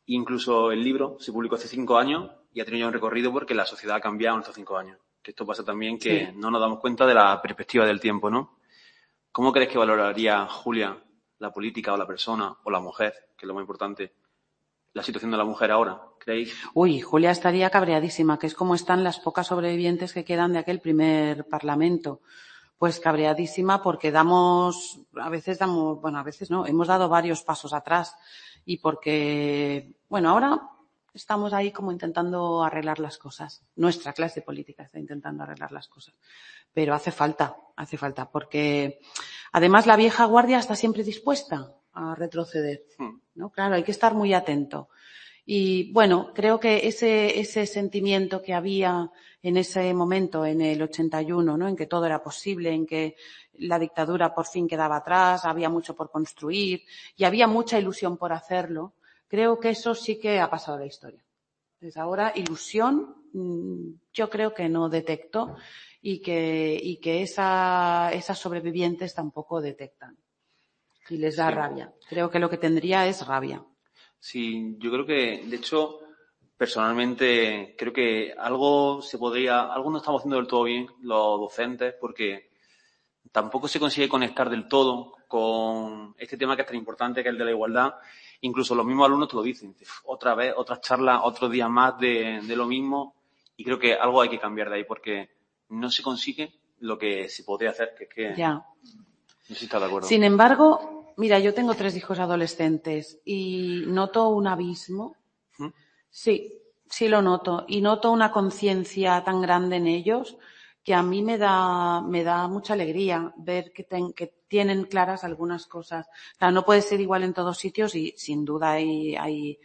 Incluso el libro se publicó hace 5 años y ha tenido ya un recorrido porque la sociedad ha cambiado en estos 5 años. Que esto pasa también que no nos damos cuenta de la perspectiva del tiempo, ¿no? ¿Cómo crees que valoraría Julia la política o la persona o la mujer, que es lo más importante, la situación de la mujer ahora? ¿Creéis? Uy, Julia estaría cabreadísima, que es como están las pocas sobrevivientes que quedan de aquel primer parlamento. Pues cabreadísima porque a veces no, hemos dado varios pasos atrás y porque, bueno, ahora estamos ahí como intentando arreglar las cosas. Nuestra clase política está intentando arreglar las cosas. Pero hace falta, porque además la vieja guardia está siempre dispuesta a retroceder, ¿no? Claro, hay que estar muy atento. Y bueno, creo que ese sentimiento que había en ese momento, en el 81, ¿no? En que todo era posible, en que la dictadura por fin quedaba atrás, había mucho por construir y había mucha ilusión por hacerlo, creo que eso sí que ha pasado a la historia. Entonces ahora ilusión yo creo que no detecto y que esas sobrevivientes tampoco detectan. Y les da rabia. Creo que lo que tendría es rabia. Sí, yo creo que, de hecho, personalmente, creo que algo no estamos haciendo del todo bien los docentes, porque tampoco se consigue conectar del todo con este tema que es tan importante, que es el de la igualdad. Incluso los mismos alumnos te lo dicen. Otra vez, otras charlas, otros días más de lo mismo. Y creo que algo hay que cambiar de ahí, porque no se consigue lo que se podría hacer, que es que... Ya. No sé si estás de acuerdo. Sin embargo, mira, yo tengo 3 hijos adolescentes y noto un abismo. Sí lo noto. Y noto una conciencia tan grande en ellos que a mí me da mucha alegría ver que tienen claras algunas cosas. O sea, no puede ser igual en todos sitios y sin duda hay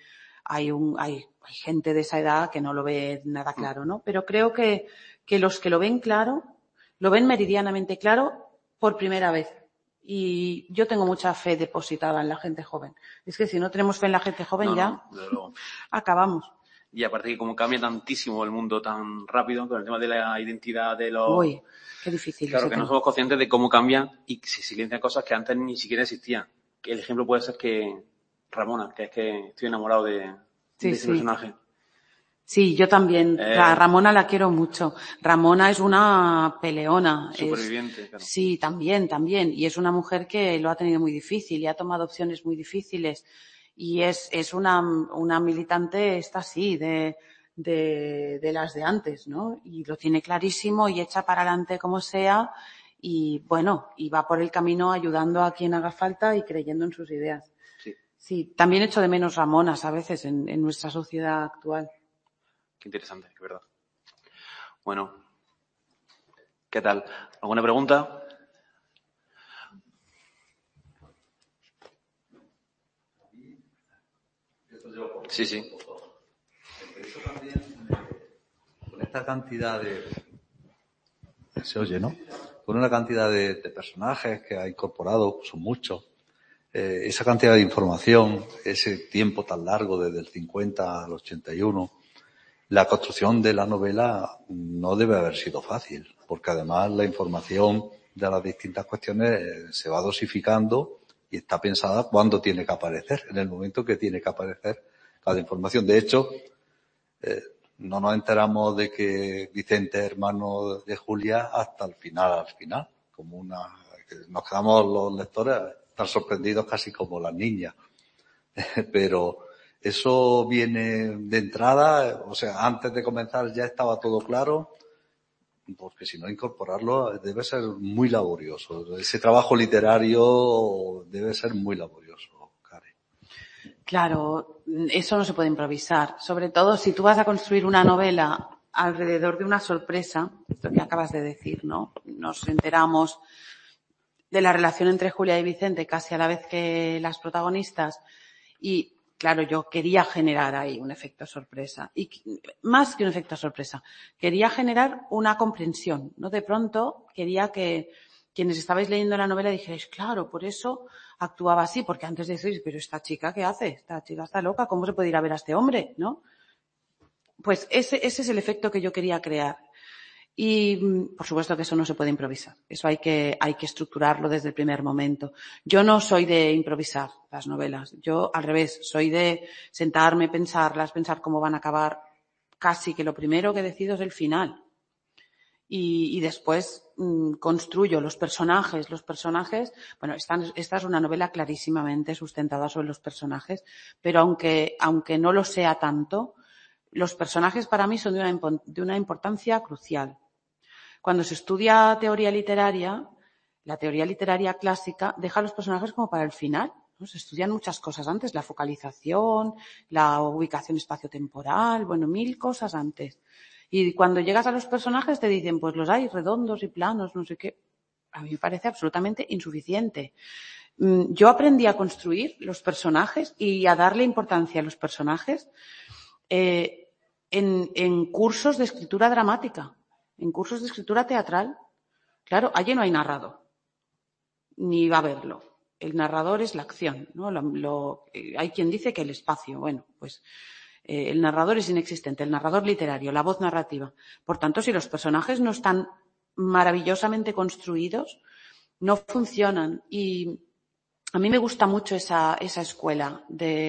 gente de esa edad que no lo ve nada claro, ¿no? Pero creo que los que lo ven claro, lo ven meridianamente claro por primera vez. Y yo tengo mucha fe depositada en la gente joven. Es que si no tenemos fe en la gente joven acabamos. Y aparte que como cambia tantísimo el mundo tan rápido con el tema de la identidad de los... Uy, qué difícil. Claro, que no somos conscientes de cómo cambian y se silencian cosas que antes ni siquiera existían. Que el ejemplo puede ser que Ramona, que es que estoy enamorado de ese personaje. Sí, yo también. Ramona la quiero mucho. Ramona es una peleona. Superviviente, claro. Sí, también. Y es una mujer que lo ha tenido muy difícil y ha tomado opciones muy difíciles. Y es una militante, esta sí, de las de antes, ¿no? Y lo tiene clarísimo y echa para adelante como sea. Y bueno, y va por el camino ayudando a quien haga falta y creyendo en sus ideas. Sí, también echo de menos Ramonas a veces en nuestra sociedad actual. Qué interesante, es verdad. Bueno, ¿qué tal? ¿Alguna pregunta? Sí. Con esta cantidad se oye, ¿no? Con una cantidad de personajes que ha incorporado, son muchos, esa cantidad de información, ese tiempo tan largo desde el 50 al 81, la construcción de la novela no debe haber sido fácil, porque además la información de las distintas cuestiones se va dosificando y está pensada cuándo tiene que aparecer, en el momento que tiene que aparecer cada información. De hecho, no nos enteramos de que Vicente es hermano de Julia hasta el final, que nos quedamos los lectores tan sorprendidos casi como las niñas. Pero eso viene de entrada, o sea, antes de comenzar ya estaba todo claro, porque si no incorporarlo debe ser muy laborioso. Ese trabajo literario debe ser muy laborioso, Karen. Claro, eso no se puede improvisar. Sobre todo si tú vas a construir una novela alrededor de una sorpresa, esto que acabas de decir, ¿no? Nos enteramos de la relación entre Julia y Vicente casi a la vez que las protagonistas y, claro, yo quería generar ahí un efecto sorpresa. Y más que un efecto sorpresa, quería generar una comprensión, ¿no? De pronto quería que quienes estabais leyendo la novela dijerais, claro, por eso actuaba así, porque antes decís, pero esta chica, ¿qué hace? Esta chica está loca, ¿cómo se puede ir a ver a este hombre? ¿No? Pues ese es el efecto que yo quería crear. Y, por supuesto, que eso no se puede improvisar. Eso hay que estructurarlo desde el primer momento. Yo no soy de improvisar las novelas. Yo, al revés, soy de sentarme, pensarlas, pensar cómo van a acabar. Casi que lo primero que decido es el final. Y después construyo los personajes. Bueno, esta es una novela clarísimamente sustentada sobre los personajes, pero aunque no lo sea tanto, los personajes para mí son de una importancia crucial. Cuando se estudia teoría literaria, la teoría literaria clásica deja a los personajes como para el final, ¿no? Se estudian muchas cosas antes, la focalización, la ubicación espaciotemporal, bueno, 1000 cosas antes. Y cuando llegas a los personajes te dicen, pues los hay redondos y planos, no sé qué. A mí me parece absolutamente insuficiente. Yo aprendí a construir los personajes y a darle importancia a los personajes en cursos de escritura dramática, en cursos de escritura teatral. Claro, allí no hay narrador, ni va a haberlo. El narrador es la acción, ¿no? Hay quien dice que el espacio, bueno, pues el narrador es inexistente, el narrador literario, la voz narrativa. Por tanto, si los personajes no están maravillosamente construidos, no funcionan. Y a mí me gusta mucho esa escuela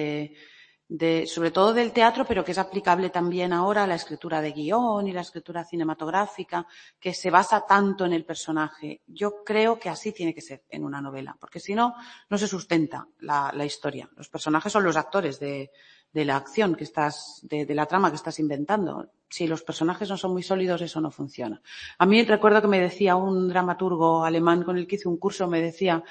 sobre todo del teatro, pero que es aplicable también ahora a la escritura de guión y la escritura cinematográfica, que se basa tanto en el personaje. Yo creo que así tiene que ser en una novela, porque si no, no se sustenta la historia. Los personajes son los actores de la acción que de la trama que estás inventando. Si los personajes no son muy sólidos, eso no funciona. A mí recuerdo que me decía un dramaturgo alemán con el que hice un curso, me decía,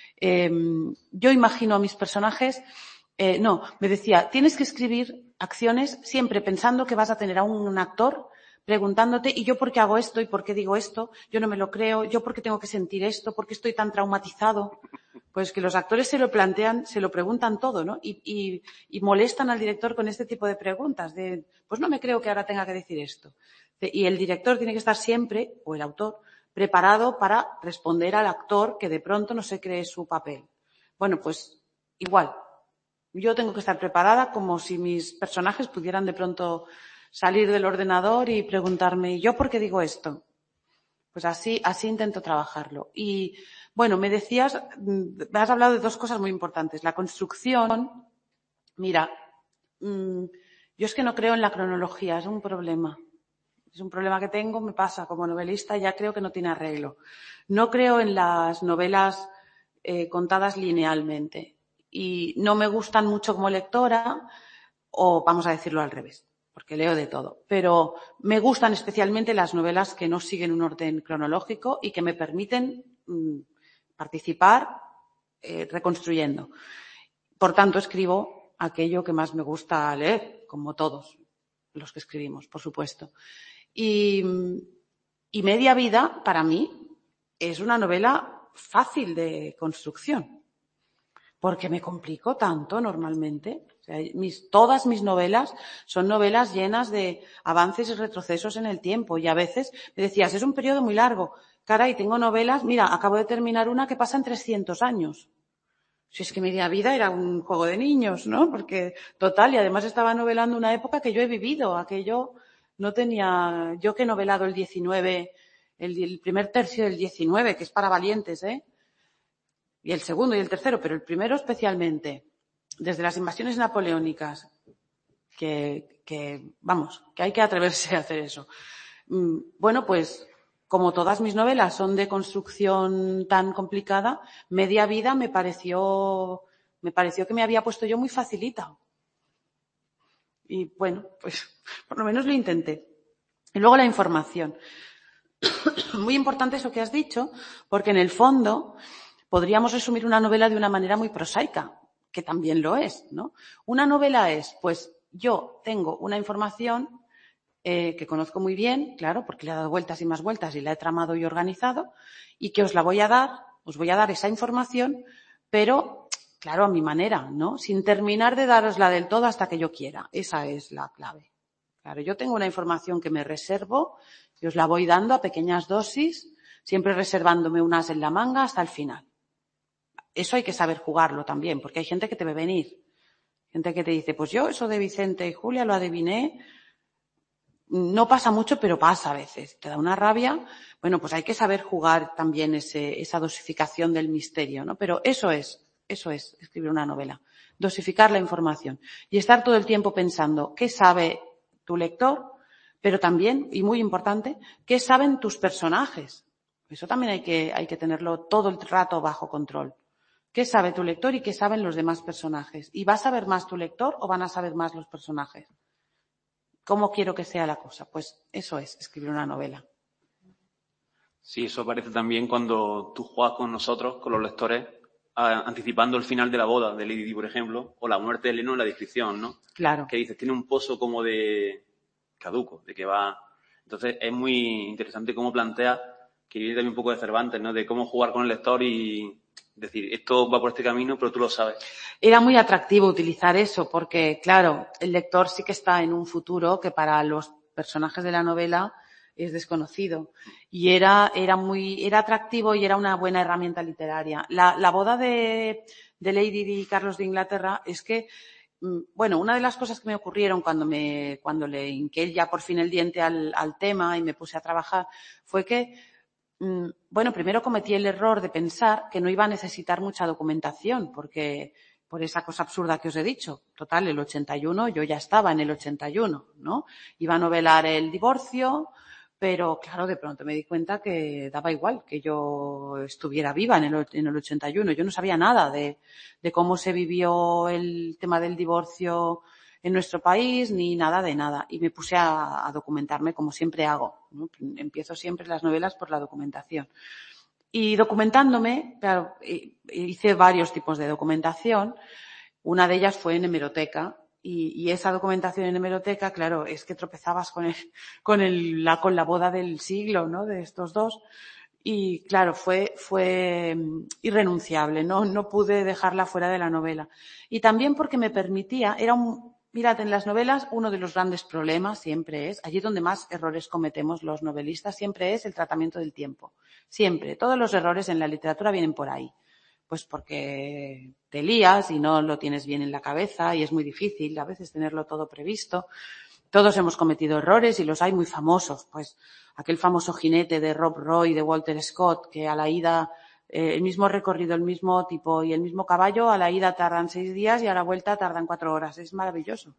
yo imagino a mis personajes. Me decía, tienes que escribir acciones siempre pensando que vas a tener a un actor preguntándote, ¿y yo por qué hago esto? ¿Y por qué digo esto? Yo no me lo creo. ¿Yo por qué tengo que sentir esto? ¿Por qué estoy tan traumatizado? Pues que los actores se lo plantean, se lo preguntan todo, ¿no? Y molestan al director con este tipo de preguntas pues no me creo que ahora tenga que decir esto. Y el director tiene que estar siempre, o el autor, preparado para responder al actor que de pronto no se cree su papel. Bueno, pues igual. Yo tengo que estar preparada como si mis personajes pudieran de pronto salir del ordenador y preguntarme, ¿yo por qué digo esto? Pues así intento trabajarlo. Y bueno, me has hablado de dos cosas muy importantes. La construcción, mira, yo es que no creo en la cronología, es un problema. Es un problema que tengo, me pasa como novelista, ya creo que no tiene arreglo. No creo en las novelas contadas linealmente. Y no me gustan mucho como lectora, o vamos a decirlo al revés, porque leo de todo. Pero me gustan especialmente las novelas que no siguen un orden cronológico y que me permiten participar reconstruyendo. Por tanto, escribo aquello que más me gusta leer, como todos los que escribimos, por supuesto. Y Media Vida, para mí, es una novela fácil de construcción. Porque me complico tanto normalmente. O sea, todas mis novelas son novelas llenas de avances y retrocesos en el tiempo. Y a veces me decías, es un periodo muy largo. Caray, tengo novelas, mira, acabo de terminar una que pasa en 300 años. Si es que Media Vida era un juego de niños, ¿no? Porque, total, y además estaba novelando una época que yo he vivido. Aquello no tenía... Yo que he novelado el 19, el primer tercio del 19, que es para valientes, y el segundo y el tercero, pero el primero especialmente, desde las invasiones napoleónicas, que hay que atreverse a hacer eso. Bueno, pues, como todas mis novelas son de construcción tan complicada, Media Vida me pareció que me había puesto yo muy facilita. Y bueno, pues, por lo menos lo intenté. Y luego la información. Muy importante eso que has dicho, porque en el fondo podríamos resumir una novela de una manera muy prosaica, que también lo es, ¿no? Una novela es, pues, yo tengo una información que conozco muy bien, claro, porque le he dado vueltas y más vueltas y la he tramado y organizado, y que os voy a dar esa información, pero, claro, a mi manera, ¿no? Sin terminar de darosla del todo hasta que yo quiera. Esa es la clave. Claro, yo tengo una información que me reservo y os la voy dando a pequeñas dosis, siempre reservándome un as en la manga hasta el final. Eso hay que saber jugarlo también, porque hay gente que te ve venir. Gente que te dice, pues yo eso de Vicente y Julia lo adiviné No pasa mucho, pero pasa a veces. Te da una rabia. Bueno, pues hay que saber jugar también esa dosificación del misterio, ¿no? Pero eso es escribir una novela. Dosificar la información. Y estar todo el tiempo pensando qué sabe tu lector, pero también, y muy importante, qué saben tus personajes. Eso también hay que tenerlo todo el rato bajo control. ¿Qué sabe tu lector y qué saben los demás personajes? ¿Y va a saber más tu lector o van a saber más los personajes? ¿Cómo quiero que sea la cosa? Pues eso es escribir una novela. Sí, eso aparece también cuando tú juegas con nosotros, con los lectores, anticipando el final de la boda de Lady Di, por ejemplo, o la muerte de Leno en la descripción, ¿no? Claro. Que dices, tiene un pozo como de caduco, de que va... Entonces es muy interesante cómo plantea, que viene también un poco de Cervantes, ¿no? De cómo jugar con el lector y decir, esto va por este camino, pero tú lo sabes. Era muy atractivo utilizar eso porque, claro, el lector sí que está en un futuro que para los personajes de la novela es desconocido. Y era atractivo y era una buena herramienta literaria. La boda de Lady Di y Carlos de Inglaterra es que, bueno, una de las cosas que me ocurrieron cuando le hinqué ya por fin el diente al tema y me puse a trabajar fue que, bueno, primero cometí el error de pensar que no iba a necesitar mucha documentación, porque por esa cosa absurda que os he dicho. Total, el 81, yo ya estaba en el 81, ¿no? Iba a novelar el divorcio, pero claro, de pronto me di cuenta que daba igual que yo estuviera viva en el 81. Yo no sabía nada de cómo se vivió el tema del divorcio en nuestro país, ni nada de nada. Y me puse a documentarme como siempre hago, ¿no? Empiezo siempre las novelas por la documentación. Y documentándome, claro, hice varios tipos de documentación. Una de ellas fue en hemeroteca. Y esa documentación en hemeroteca, claro, es que tropezabas con la boda del siglo, ¿no? De estos dos. Y claro, fue irrenunciable, no pude dejarla fuera de la novela. Y también porque me permitía, mirad, en las novelas uno de los grandes problemas siempre es, allí donde más errores cometemos los novelistas, siempre es el tratamiento del tiempo. Siempre. Todos los errores en la literatura vienen por ahí. Pues porque te lías y no lo tienes bien en la cabeza y es muy difícil a veces tenerlo todo previsto. Todos hemos cometido errores y los hay muy famosos. Pues aquel famoso jinete de Rob Roy, de Walter Scott, que a la ida, el mismo recorrido, el mismo tipo y el mismo caballo, a la ida tardan 6 días y a la vuelta tardan 4 horas. Es maravilloso.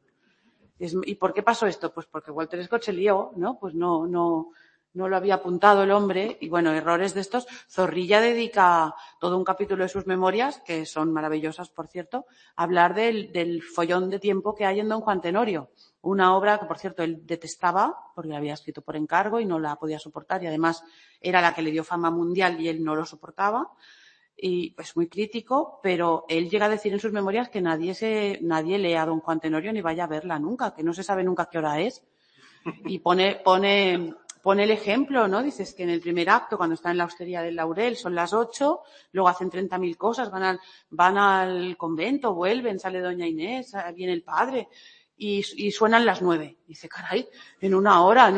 ¿Y por qué pasó esto? Pues porque Walter Scott se lió, ¿no? Pues no lo había apuntado el hombre y bueno, errores de estos. Zorrilla dedica todo un capítulo de sus memorias, que son maravillosas, por cierto, a hablar del follón de tiempo que hay en Don Juan Tenorio. Una obra que, por cierto, él detestaba porque la había escrito por encargo y no la podía soportar y además era la que le dio fama mundial y él no lo soportaba. Y pues muy crítico, pero él llega a decir en sus memorias que nadie lee a Don Juan Tenorio ni vaya a verla nunca, que no se sabe nunca qué hora es. Y pone el ejemplo, ¿no? Dices que en el primer acto, cuando está en la hostería del Laurel, son las 8, luego hacen 30.000 cosas, van al convento, vuelven, sale doña Inés, viene el padre, y suenan las 9. Dice, caray, en una hora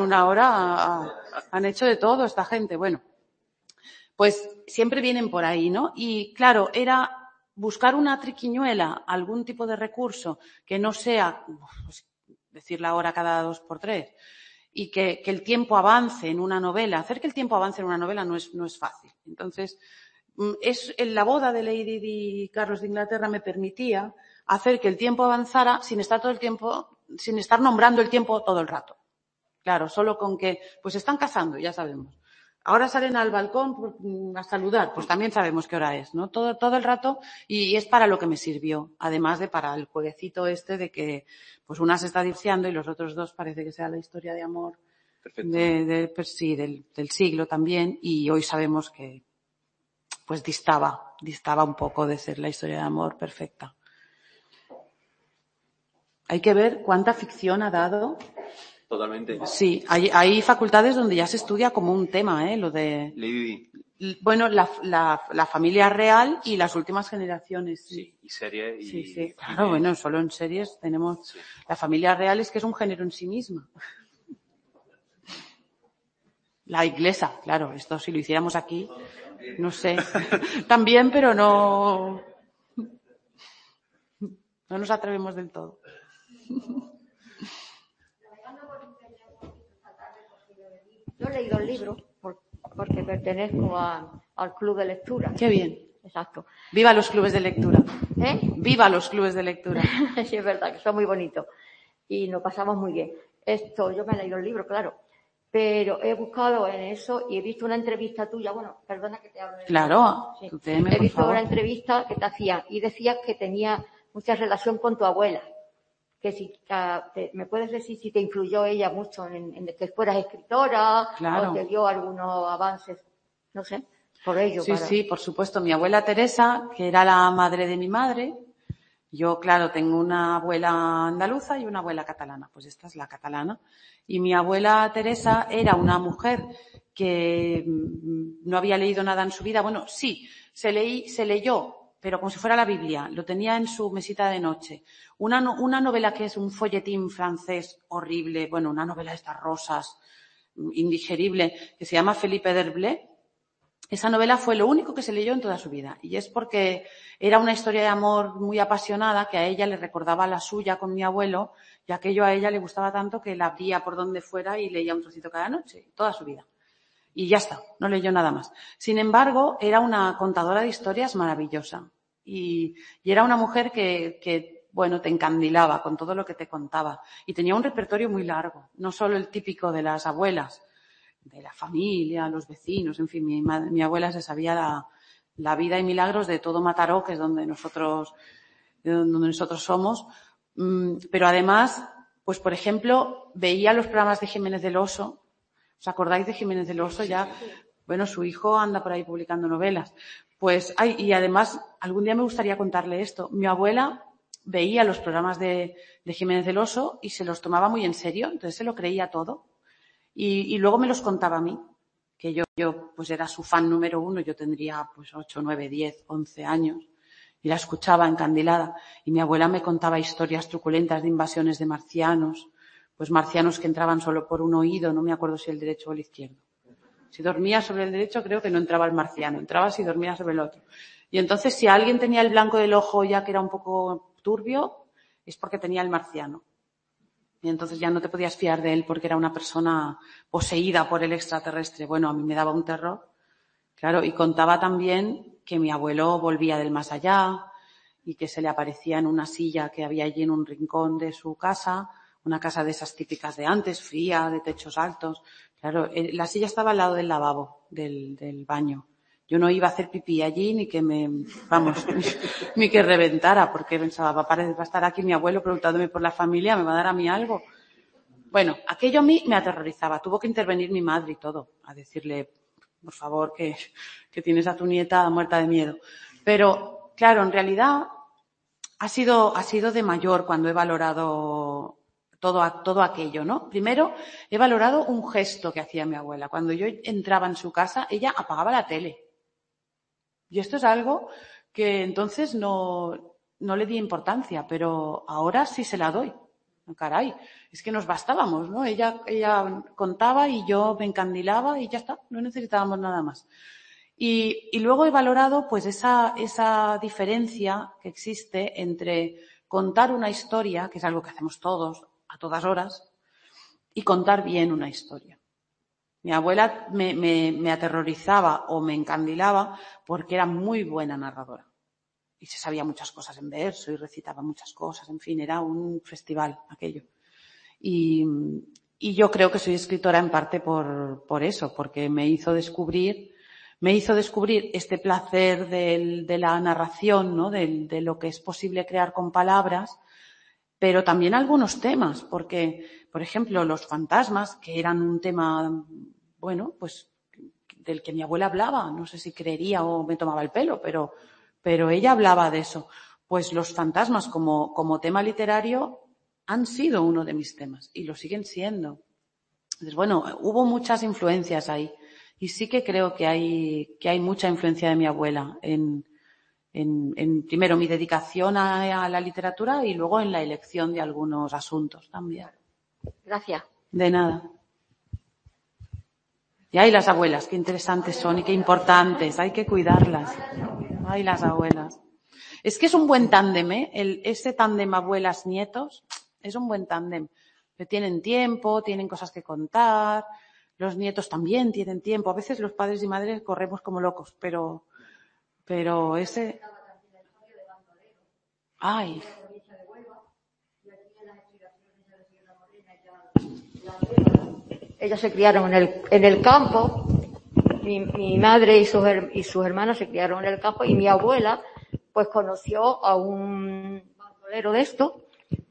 han hecho de todo esta gente. Bueno, pues siempre vienen por ahí, ¿no? Y claro, era buscar una triquiñuela, algún tipo de recurso que no sea, pues, decir la hora cada 2 por 3, y que el tiempo avance en una novela. Hacer que el tiempo avance en una novela no es fácil. Entonces, en la boda de Lady Di y Carlos de Inglaterra me permitía hacer que el tiempo avanzara sin estar nombrando el tiempo todo el rato. Claro, solo con que, pues están cazando, ya sabemos. Ahora salen al balcón a saludar, pues también sabemos qué hora es, ¿no? Todo el rato, y es para lo que me sirvió, además de para el jueguecito de que, pues una se está divorciando y los otros dos parece que sea la historia de amor. Perfecto. Pues sí, del siglo también, y hoy sabemos que, pues distaba un poco de ser la historia de amor perfecta. Hay que ver cuánta ficción ha dado. Totalmente. Sí, hay facultades donde ya se estudia como un tema, lo de... Lady. Bueno, la familia real y las últimas generaciones. Sí, y series. Sí, claro, bueno, solo en series tenemos... Sí. La familia real es que es un género en sí misma. La inglesa, claro, esto si lo hiciéramos aquí, no sé, también, pero no nos atrevemos del todo. Yo he leído el libro porque pertenezco al club de lectura. Qué bien. Exacto. Viva los clubes de lectura. ¿Eh? Viva los clubes de lectura. Sí, es verdad, que son muy bonitos. Y nos pasamos muy bien. Yo me he leído el libro, claro. Pero he buscado en eso y he visto una entrevista tuya. Bueno, perdona que te hable. Claro. Sí. Usted He visto una entrevista que te hacían y decías que tenía mucha relación con tu abuela. Que si me puedes decir si te influyó ella mucho en que fueras escritora, claro, o te dio algunos avances, no sé, por ello. Sí, por supuesto. Mi abuela Teresa, que era la madre de mi madre, yo, claro, tengo una abuela andaluza y una abuela catalana, pues esta es la catalana. Y mi abuela Teresa era una mujer que no había leído nada en su vida. Bueno, sí, se leyó, pero como si fuera la Biblia. Lo tenía en su mesita de noche. Una novela que es un folletín francés horrible, bueno, una novela de estas rosas, indigerible, que se llama Felipe d'Herblay. Esa novela fue lo único que se leyó en toda su vida. Y es porque era una historia de amor muy apasionada que a ella le recordaba la suya con mi abuelo, y aquello a ella le gustaba tanto que la abría por donde fuera y leía un trocito cada noche, toda su vida. Y ya está, no leyó nada más. Sin embargo, era una contadora de historias maravillosa. Y era una mujer que, bueno, te encandilaba con todo lo que te contaba. Y tenía un repertorio muy largo, no solo el típico de las abuelas, de la familia, los vecinos, en fin, mi abuela se sabía la vida y milagros de todo Mataró, que es donde nosotros somos. Pero además, pues por ejemplo, veía los programas de Jiménez del Oso. ¿Os acordáis de Jiménez del Oso? Ya, bueno, su hijo anda por ahí publicando novelas. Pues, y además, algún día me gustaría contarle esto. Mi abuela veía los programas de Jiménez del Oso y se los tomaba muy en serio, entonces se lo creía todo. Y luego me los contaba a mí, que yo pues era su fan número 1, yo tendría pues 8, 9, 10, 11 años, y la escuchaba encandilada. Y mi abuela me contaba historias truculentas de invasiones de marcianos, pues marcianos que entraban solo por un oído, no me acuerdo si el derecho o el izquierdo. Si dormía sobre el derecho, creo que no entraba el marciano, entraba si dormía sobre el otro. Y entonces, si alguien tenía el blanco del ojo ya que era un poco turbio, es porque tenía el marciano. Y entonces ya no te podías fiar de él porque era una persona poseída por el extraterrestre. Bueno, a mí me daba un terror. Claro, y contaba también que mi abuelo volvía del más allá y que se le aparecía en una silla que había allí en un rincón de su casa, una casa de esas típicas de antes, fría, de techos altos. Claro, la silla estaba al lado del lavabo, del baño. Yo no iba a hacer pipí allí ni que ni que reventara, porque pensaba, va a estar aquí mi abuelo preguntándome por la familia, me va a dar a mí algo. Bueno, aquello a mí me aterrorizaba. Tuvo que intervenir mi madre y todo, a decirle, por favor, que tienes a tu nieta muerta de miedo. Pero, claro, en realidad ha sido de mayor cuando he valorado todo aquello, ¿no? Primero, he valorado un gesto que hacía mi abuela. Cuando yo entraba en su casa, ella apagaba la tele. Y esto es algo que entonces no le di importancia, pero ahora sí se la doy. Caray, es que nos bastábamos, ¿no? Ella contaba y yo me encandilaba y ya está, no necesitábamos nada más. Y luego he valorado pues esa diferencia que existe entre contar una historia, que es algo que hacemos todos a todas horas, y contar bien una historia. Mi abuela me aterrorizaba o me encandilaba porque era muy buena narradora. Y se sabía muchas cosas en verso y recitaba muchas cosas. En fin, era un festival aquello. Y yo creo que soy escritora en parte por eso, porque me hizo descubrir este placer de la narración, ¿no? De lo que es posible crear con palabras, pero también algunos temas, porque, por ejemplo, los fantasmas, que eran un tema, bueno, pues del que mi abuela hablaba, no sé si creería o me tomaba el pelo, pero ella hablaba de eso. Pues los fantasmas como tema literario han sido uno de mis temas y lo siguen siendo. Entonces, bueno, hubo muchas influencias ahí y sí que creo que hay mucha influencia de mi abuela en primero mi dedicación a la literatura y luego en la elección de algunos asuntos también. Gracias. De nada. Y hay las abuelas, qué interesantes son y qué importantes, hay que cuidarlas. Ay, las abuelas. Es que es un buen tándem, ¿eh? Ese tándem abuelas-nietos es un buen tándem. Tienen tiempo, tienen cosas que contar, los nietos también tienen tiempo. A veces los padres y madres corremos como locos, pero ese... Ay. Ellos se criaron en el campo. Mi madre y sus hermanas se criaron en el campo, y mi abuela pues conoció a un bandolero de esto,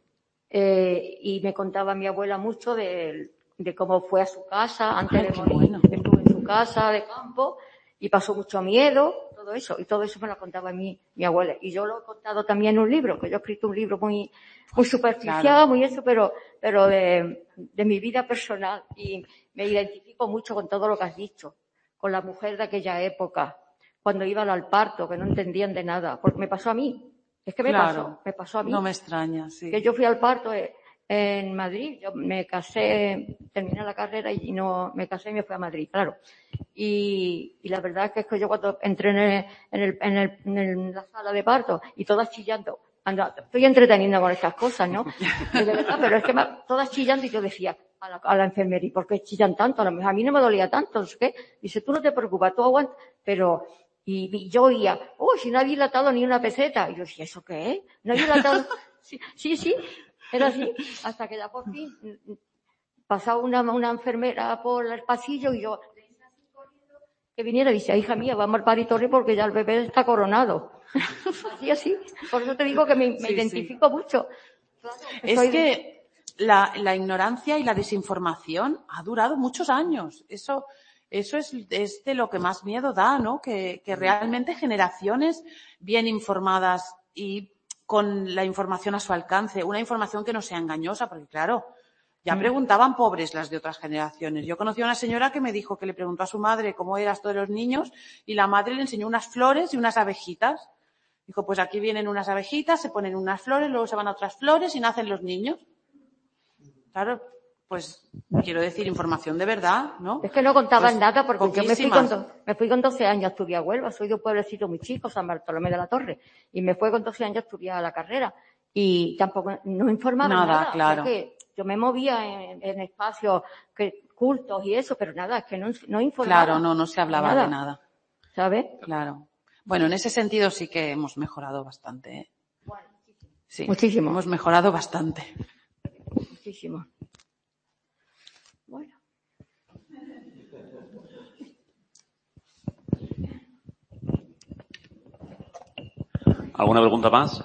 y me contaba mi abuela mucho de cómo fue a su casa antes de morir. Bueno. Estuvo en su casa de campo y pasó mucho miedo, todo eso me lo contaba mi abuela. Y yo lo he contado también en un libro, que yo he escrito un libro muy superficial, claro, muy eso, pero de mi vida personal, y me identifico mucho con todo lo que has dicho, con la mujer de aquella época, cuando iban al parto, que no entendían de nada, porque me pasó a mí. Es que me pasó a mí. No me extraña, sí. Que yo fui al parto en Madrid. Yo me casé, terminé la carrera y no me casé y me fui a Madrid, claro. Y la verdad es que yo cuando entré en la sala de parto y todas chillando, estoy entreteniendo con estas cosas, ¿no? De verdad, pero es que todas chillando, y yo decía a la enfermera, ¿y por qué chillan tanto? A mí no me dolía tanto, no sé qué. Dice, tú no te preocupas, tú aguantas, pero... Y yo oía, si no había dilatado ni una peseta. Y yo decía, ¿eso qué es? ¿No había dilatado? Sí, era así. Hasta que ya por fin pasaba una enfermera por el pasillo, y yo le dije así corriendo que viniera, y dice, hija mía, vamos al paritorio porque ya el bebé está coronado. Así. Por eso te digo que me identifico mucho. Claro, es que la ignorancia y la desinformación ha durado muchos años. Eso es de lo que más miedo da, ¿no? Que realmente generaciones bien informadas y con la información a su alcance, una información que no sea engañosa, porque claro, ya preguntaban pobres las de otras generaciones. Yo conocí a una señora que me dijo que le preguntó a su madre cómo era esto de los niños, y la madre le enseñó unas flores y unas abejitas. Dijo, pues aquí vienen unas abejitas, se ponen unas flores, luego se van a otras flores y nacen los niños. Claro, pues quiero decir, información de verdad, ¿no? Es que no contaban pues, nada, porque poquísimas. yo me fui con 12 años a estudiar a Huelva. Soy de un pueblecito muy chico, San Bartolomé de la Torre, y me fui con 12 años a estudiar la carrera, y tampoco no informaban nada. Claro. O sea, que yo me movía en espacios cultos y eso, pero nada, es que no informaban. Claro, no se hablaba de nada. ¿Sabes? Claro. Bueno, en ese sentido sí que hemos mejorado bastante, ¿eh? Bueno, sí, muchísimo. Hemos mejorado bastante. Muchísimo. Bueno. ¿Alguna pregunta más?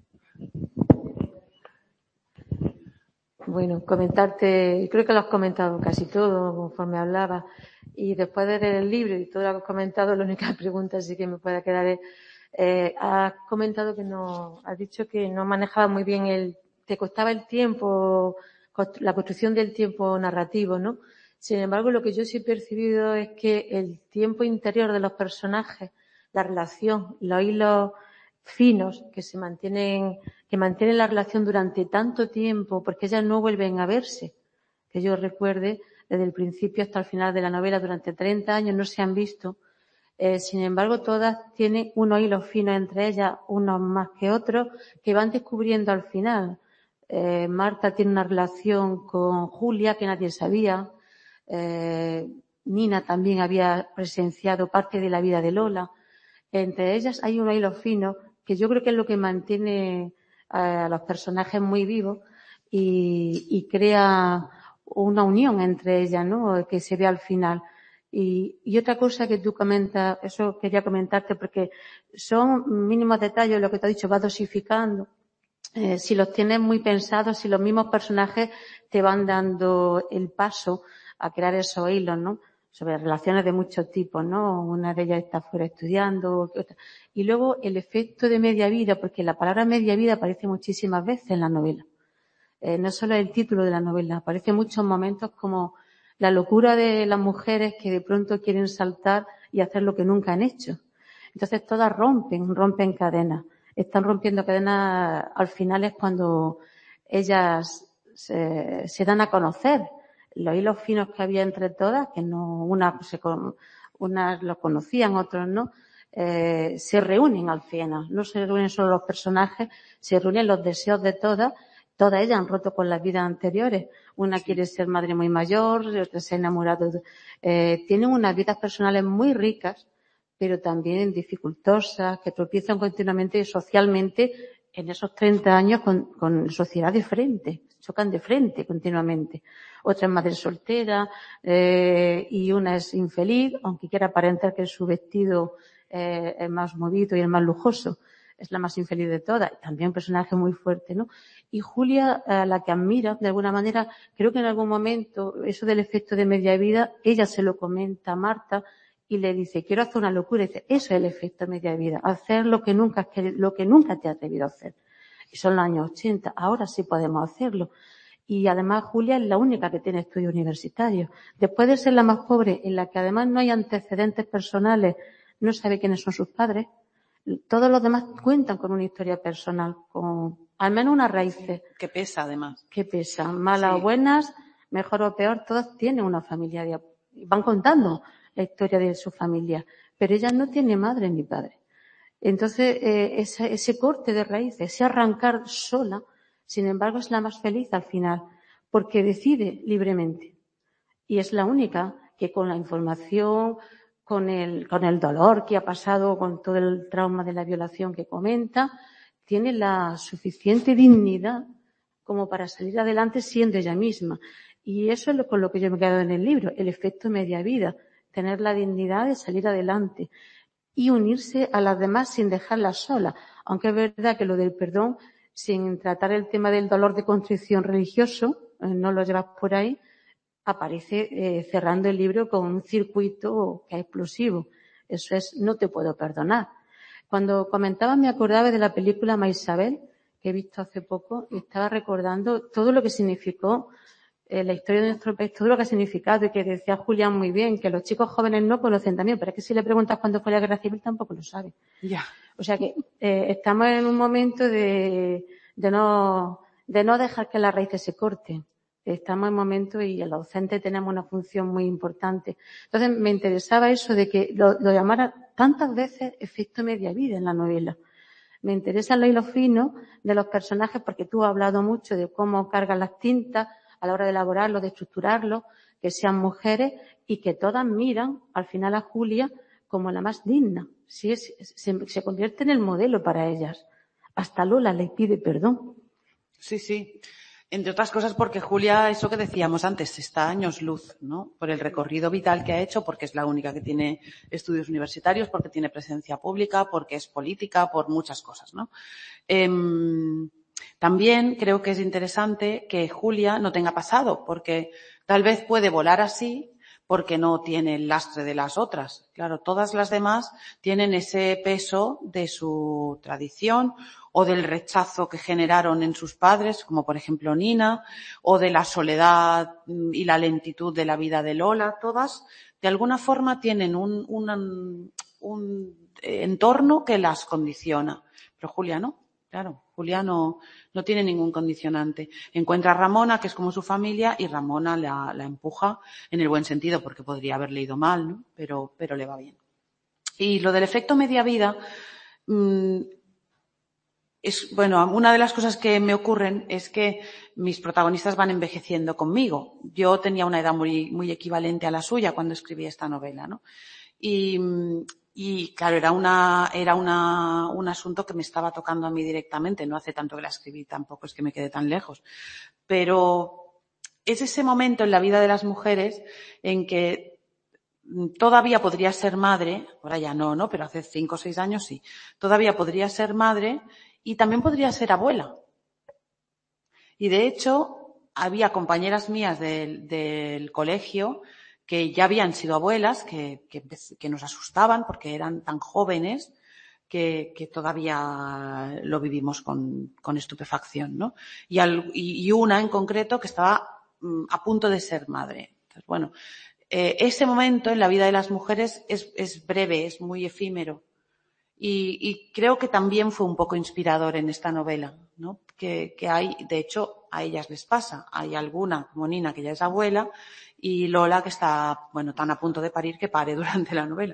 Bueno, comentarte, creo que lo has comentado casi todo conforme hablaba, y después de leer el libro y todo lo que has comentado, la única pregunta sí que me puede quedar es, has comentado has dicho que no manejaba muy bien te costaba el tiempo, la construcción del tiempo narrativo, ¿no? Sin embargo, lo que yo sí he percibido es que el tiempo interior de los personajes, la relación, los hilos finos que mantienen la relación durante tanto tiempo, porque ellas no vuelven a verse. Que yo recuerde, desde el principio hasta el final de la novela, durante 30 años no se han visto. Sin embargo, todas tienen unos hilos finos entre ellas, unos más que otros, que van descubriendo al final. Marta tiene una relación con Julia que nadie sabía. Nina también había presenciado parte de la vida de Lola. Entre ellas hay unos hilos finos que yo creo que es lo que mantiene a los personajes muy vivos y crea una unión entre ellas, ¿no? Que se ve al final. Y otra cosa que tú comentas, eso quería comentarte porque son mínimos detalles, lo que te he dicho, vas dosificando. Si los tienes muy pensados, si los mismos personajes te van dando el paso a crear esos hilos, ¿no? Sobre relaciones de muchos tipos, ¿no? Una de ellas está fuera estudiando, otra. Y luego el efecto de media vida, porque la palabra media vida aparece muchísimas veces en la novela. No solo el título de la novela, aparece en muchos momentos como la locura de las mujeres que de pronto quieren saltar y hacer lo que nunca han hecho. Entonces todas rompen cadenas. Están rompiendo cadenas, al final es cuando ellas se dan a conocer. Los hilos finos que había entre todas, que no, unas lo conocían, otros no, se reúnen al final. No se reúnen solo los personajes, se reúnen los deseos de todas Todas ellas han roto con las vidas anteriores. Una quiere ser madre muy mayor, otra se ha enamorado. Tienen unas vidas personales muy ricas, pero también dificultosas, que tropiezan continuamente socialmente en esos 30 años con sociedad de frente, chocan de frente continuamente. Otra es madre soltera, y una es infeliz, aunque quiera aparentar que su vestido es más movido y el más lujoso. Es la más infeliz de todas. También un personaje muy fuerte, ¿no? Y Julia, a la que admira, de alguna manera, creo que en algún momento, eso del efecto de media vida, ella se lo comenta a Marta y le dice, quiero hacer una locura. Y dice, eso es el efecto de media vida, hacer lo que nunca te has atrevido a hacer. Y son los años 80, ahora sí podemos hacerlo. Y además Julia es la única que tiene estudios universitarios. Después de ser la más pobre, en la que además no hay antecedentes personales, no sabe quiénes son sus padres, todos los demás cuentan con una historia personal, con al menos unas raíces. Que pesa, además. Que pesa. Malas o buenas, mejor o peor, todas tienen una familia. Van contando la historia de su familia. Pero ella no tiene madre ni padre. Entonces, ese corte de raíces, ese arrancar sola, sin embargo, es la más feliz al final, porque decide libremente. Y es la única que con la información, con el dolor que ha pasado, con todo el trauma de la violación que comenta, tiene la suficiente dignidad como para salir adelante siendo ella misma. Y eso es con lo que yo me he quedado en el libro, el efecto media vida, tener la dignidad de salir adelante y unirse a las demás sin dejarlas solas. Aunque es verdad que lo del perdón, sin tratar el tema del dolor de contrición religioso, no lo llevas por ahí, aparece cerrando el libro con un circuito que es explosivo. Eso es, no te puedo perdonar. Cuando comentaba me acordaba de la película Maisabel, que he visto hace poco, y estaba recordando todo lo que significó la historia de nuestro país, todo lo que ha significado, y que decía Julián muy bien, que los chicos jóvenes no conocen también, pero es que si le preguntas cuándo fue la Guerra Civil tampoco lo saben. Ya. O sea que estamos en un momento de no dejar que las raíces se corten. Estamos en momento y los docentes tenemos una función muy importante. Entonces me interesaba eso de que lo llamara tantas veces efecto media vida en la novela. Me interesan los hilos finos de los personajes porque tú has hablado mucho de cómo cargan las tintas a la hora de elaborarlo, de estructurarlo, que sean mujeres y que todas miran al final a Julia como la más digna. Sí, se convierte en el modelo para ellas. Hasta Lola le pide perdón. Sí, sí. Entre otras cosas porque Julia, eso que decíamos antes, está a años luz, ¿no? Por el recorrido vital que ha hecho, porque es la única que tiene estudios universitarios, porque tiene presencia pública, porque es política, por muchas cosas, ¿no? También creo que es interesante que Julia no tenga pasado, porque tal vez puede volar así porque no tiene el lastre de las otras. Claro, todas las demás tienen ese peso de su tradición o del rechazo que generaron en sus padres, como por ejemplo Nina, o de la soledad y la lentitud de la vida de Lola. Todas, de alguna forma, tienen un entorno que las condiciona. Pero Julia no. Claro, Julia no tiene ningún condicionante. Encuentra a Ramona, que es como su familia, y Ramona la empuja en el buen sentido, porque podría haber leído mal, ¿no? Pero le va bien. Y lo del efecto media vida, una de las cosas que me ocurren es que mis protagonistas van envejeciendo conmigo. Yo tenía una edad muy, muy equivalente a la suya cuando escribí esta novela, ¿no? Y claro, era un asunto que me estaba tocando a mí directamente. No hace tanto que la escribí, tampoco es que me quede tan lejos. Pero es ese momento en la vida de las mujeres en que todavía podría ser madre, ahora ya no, pero hace 5 o 6 años sí, todavía podría ser madre y también podría ser abuela. Y de hecho, había compañeras mías del colegio que ya habían sido abuelas, que nos asustaban porque eran tan jóvenes que todavía lo vivimos con estupefacción, ¿no? Y una en concreto que estaba a punto de ser madre. Entonces, bueno, ese momento en la vida de las mujeres es breve, es muy efímero. Y creo que también fue un poco inspirador en esta novela, ¿no? Que hay, de hecho, a ellas les pasa. Hay alguna, como Nina, que ya es abuela, y Lola, que está, tan a punto de parir que pare durante la novela.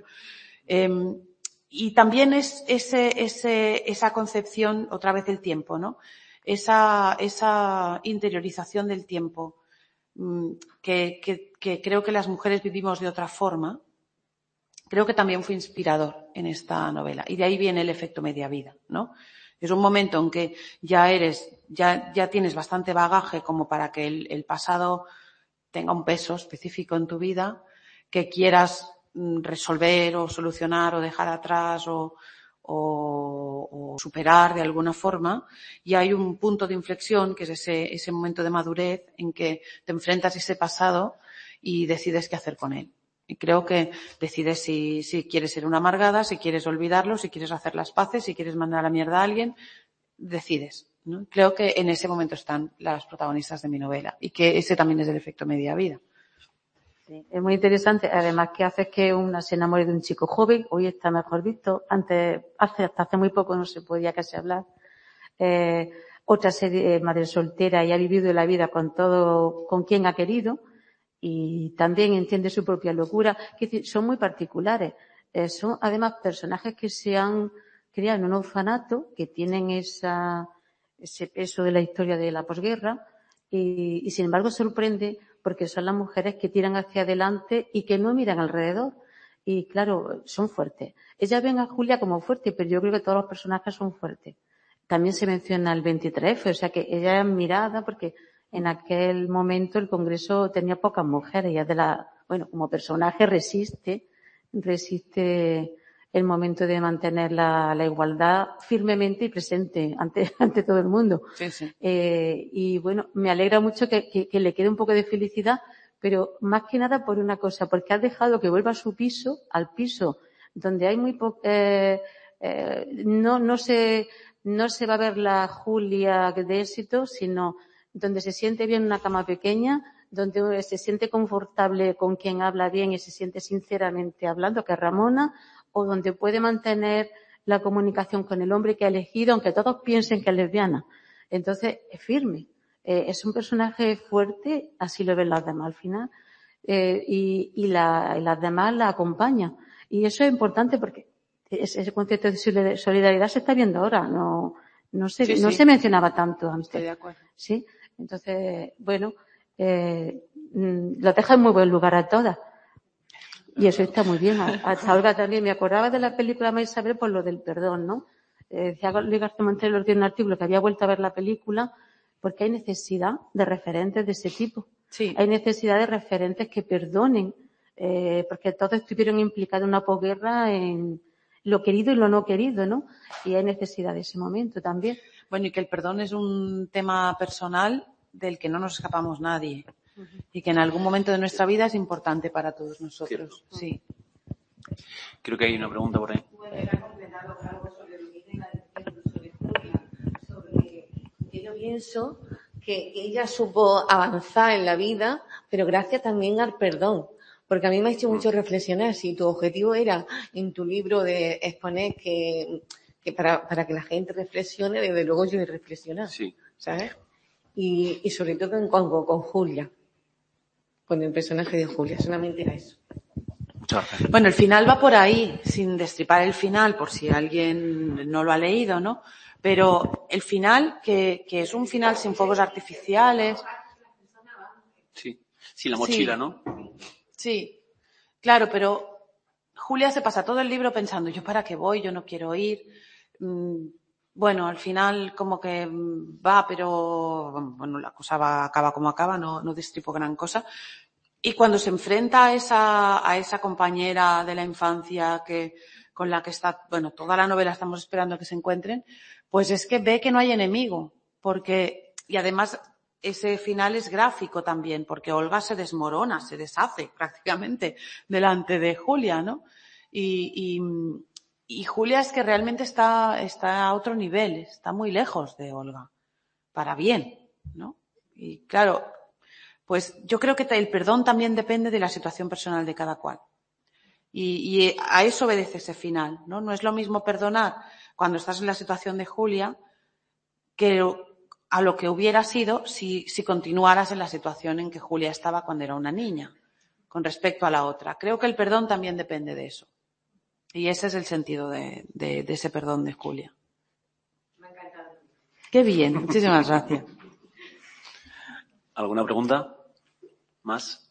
Y también es esa concepción, otra vez el tiempo, ¿no? esa interiorización del tiempo que creo que las mujeres vivimos de otra forma, creo que también fue inspirador en esta novela. Y de ahí viene el efecto media vida, ¿no? Es un momento en que ya tienes bastante bagaje como para que el pasado tenga un peso específico en tu vida, que quieras resolver o solucionar o dejar atrás o superar de alguna forma, y hay un punto de inflexión que es ese momento de madurez en que te enfrentas a ese pasado y decides qué hacer con él. Y creo que decides si quieres ser una amargada, si quieres olvidarlo, si quieres hacer las paces, si quieres mandar a la mierda a alguien, decides, ¿no? Creo que en ese momento están las protagonistas de mi novela y que ese también es el efecto media vida. Sí, es muy interesante. Además, que hace que una se enamore de un chico joven. Hoy está mejor visto. Hasta hace muy poco no se podía casi hablar. Otra serie, madre soltera, y ha vivido la vida con quien ha querido. Y también entiende su propia locura. Es decir, son muy particulares. Son además personajes que se han criado en un orfanato, que tienen ese peso de la historia de la posguerra, y sin embargo sorprende porque son las mujeres que tiran hacia adelante y que no miran alrededor. Y claro, son fuertes. Ellas ven a Julia como fuerte, pero yo creo que todos los personajes son fuertes. También se menciona el 23F, o sea que ella es mirada porque en aquel momento el Congreso tenía pocas mujeres y es como personaje resiste el momento de mantener la igualdad firmemente y presente ante todo el mundo. Sí, sí. Y bueno, me alegra mucho que le quede un poco de felicidad, pero más que nada por una cosa, porque ha dejado que vuelva a su piso, al piso donde hay muy poco, no se va a ver la Julia de éxito, sino donde se siente bien en una cama pequeña, donde se siente confortable con quien habla bien y se siente sinceramente hablando, que es Ramona, o donde puede mantener la comunicación con el hombre que ha elegido, aunque todos piensen que es lesbiana. Entonces, es firme. Es un personaje fuerte, así lo ven las demás al final, y las demás la acompañan. Y eso es importante porque ese concepto de solidaridad se está viendo ahora, no se mencionaba tanto antes. Estoy de acuerdo. Sí. Entonces, bueno, lo deja en muy buen lugar a todas. Y eso está muy bien. Hasta Olga también. Me acordaba de la película María Isabel por lo del perdón, ¿no? Decía Luis García Montero en un artículo que había vuelto a ver la película porque hay necesidad de referentes de ese tipo. Sí. Hay necesidad de referentes que perdonen, porque todos estuvieron implicados en una posguerra en lo querido y lo no querido, ¿no? Y hay necesidad de ese momento también. Bueno, y que el perdón es un tema personal del que no nos escapamos nadie. Y que en algún momento de nuestra vida es importante para todos nosotros. Sí. Creo que hay una pregunta por ahí. Yo pienso que ella supo avanzar en la vida, pero gracias también al perdón. Porque a mí me ha hecho mucho reflexionar. Si tu objetivo era en tu libro de exponer que para que la gente reflexione, desde luego yo he reflexionado. Sí. ¿Sabes? Y sobre todo con Julia. Con el personaje de Julia, solamente era eso. Muchas gracias. Bueno, el final va por ahí, sin destripar el final, por si alguien no lo ha leído, ¿no? Pero el final, que es un final sin fuegos artificiales. Sí, la mochila, Sí. ¿no? Sí, claro, pero Julia se pasa todo el libro pensando, ¿yo para qué voy? Yo no quiero ir. Bueno, al final como que va, pero bueno, la cosa acaba como acaba, no destripo gran cosa. Y cuando se enfrenta a esa compañera de la infancia con la que está, bueno, toda la novela estamos esperando que se encuentren, pues es que ve que no hay enemigo, y además ese final es gráfico también, porque Olga se desmorona, se deshace prácticamente delante de Julia, ¿no? Y Julia es que realmente está a otro nivel, está muy lejos de Olga, para bien, ¿no? Y claro, pues yo creo que el perdón también depende de la situación personal de cada cual. Y a eso obedece ese final, ¿no? No es lo mismo perdonar cuando estás en la situación de Julia que a lo que hubiera sido si continuaras en la situación en que Julia estaba cuando era una niña, con respecto a la otra. Creo que el perdón también depende de eso. Y ese es el sentido de ese perdón de Julia. Me ha encantado. Qué bien, muchísimas gracias. ¿Alguna pregunta? ¿Más?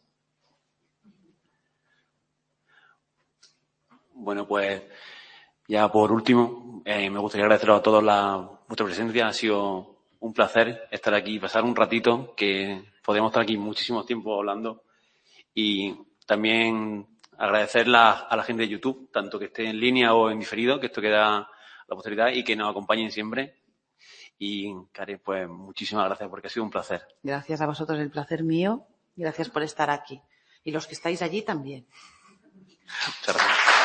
Bueno, pues ya por último, me gustaría agradeceros a todos vuestra presencia. Ha sido un placer estar aquí y pasar un ratito, que podemos estar aquí muchísimo tiempo hablando. Y también agradecer a la gente de YouTube, tanto que esté en línea o en diferido, que esto queda a la posteridad, y que nos acompañen siempre. Y, Karen, pues muchísimas gracias porque ha sido un placer. Gracias a vosotros, el placer mío. Gracias por estar aquí. Y los que estáis allí también. Muchas gracias.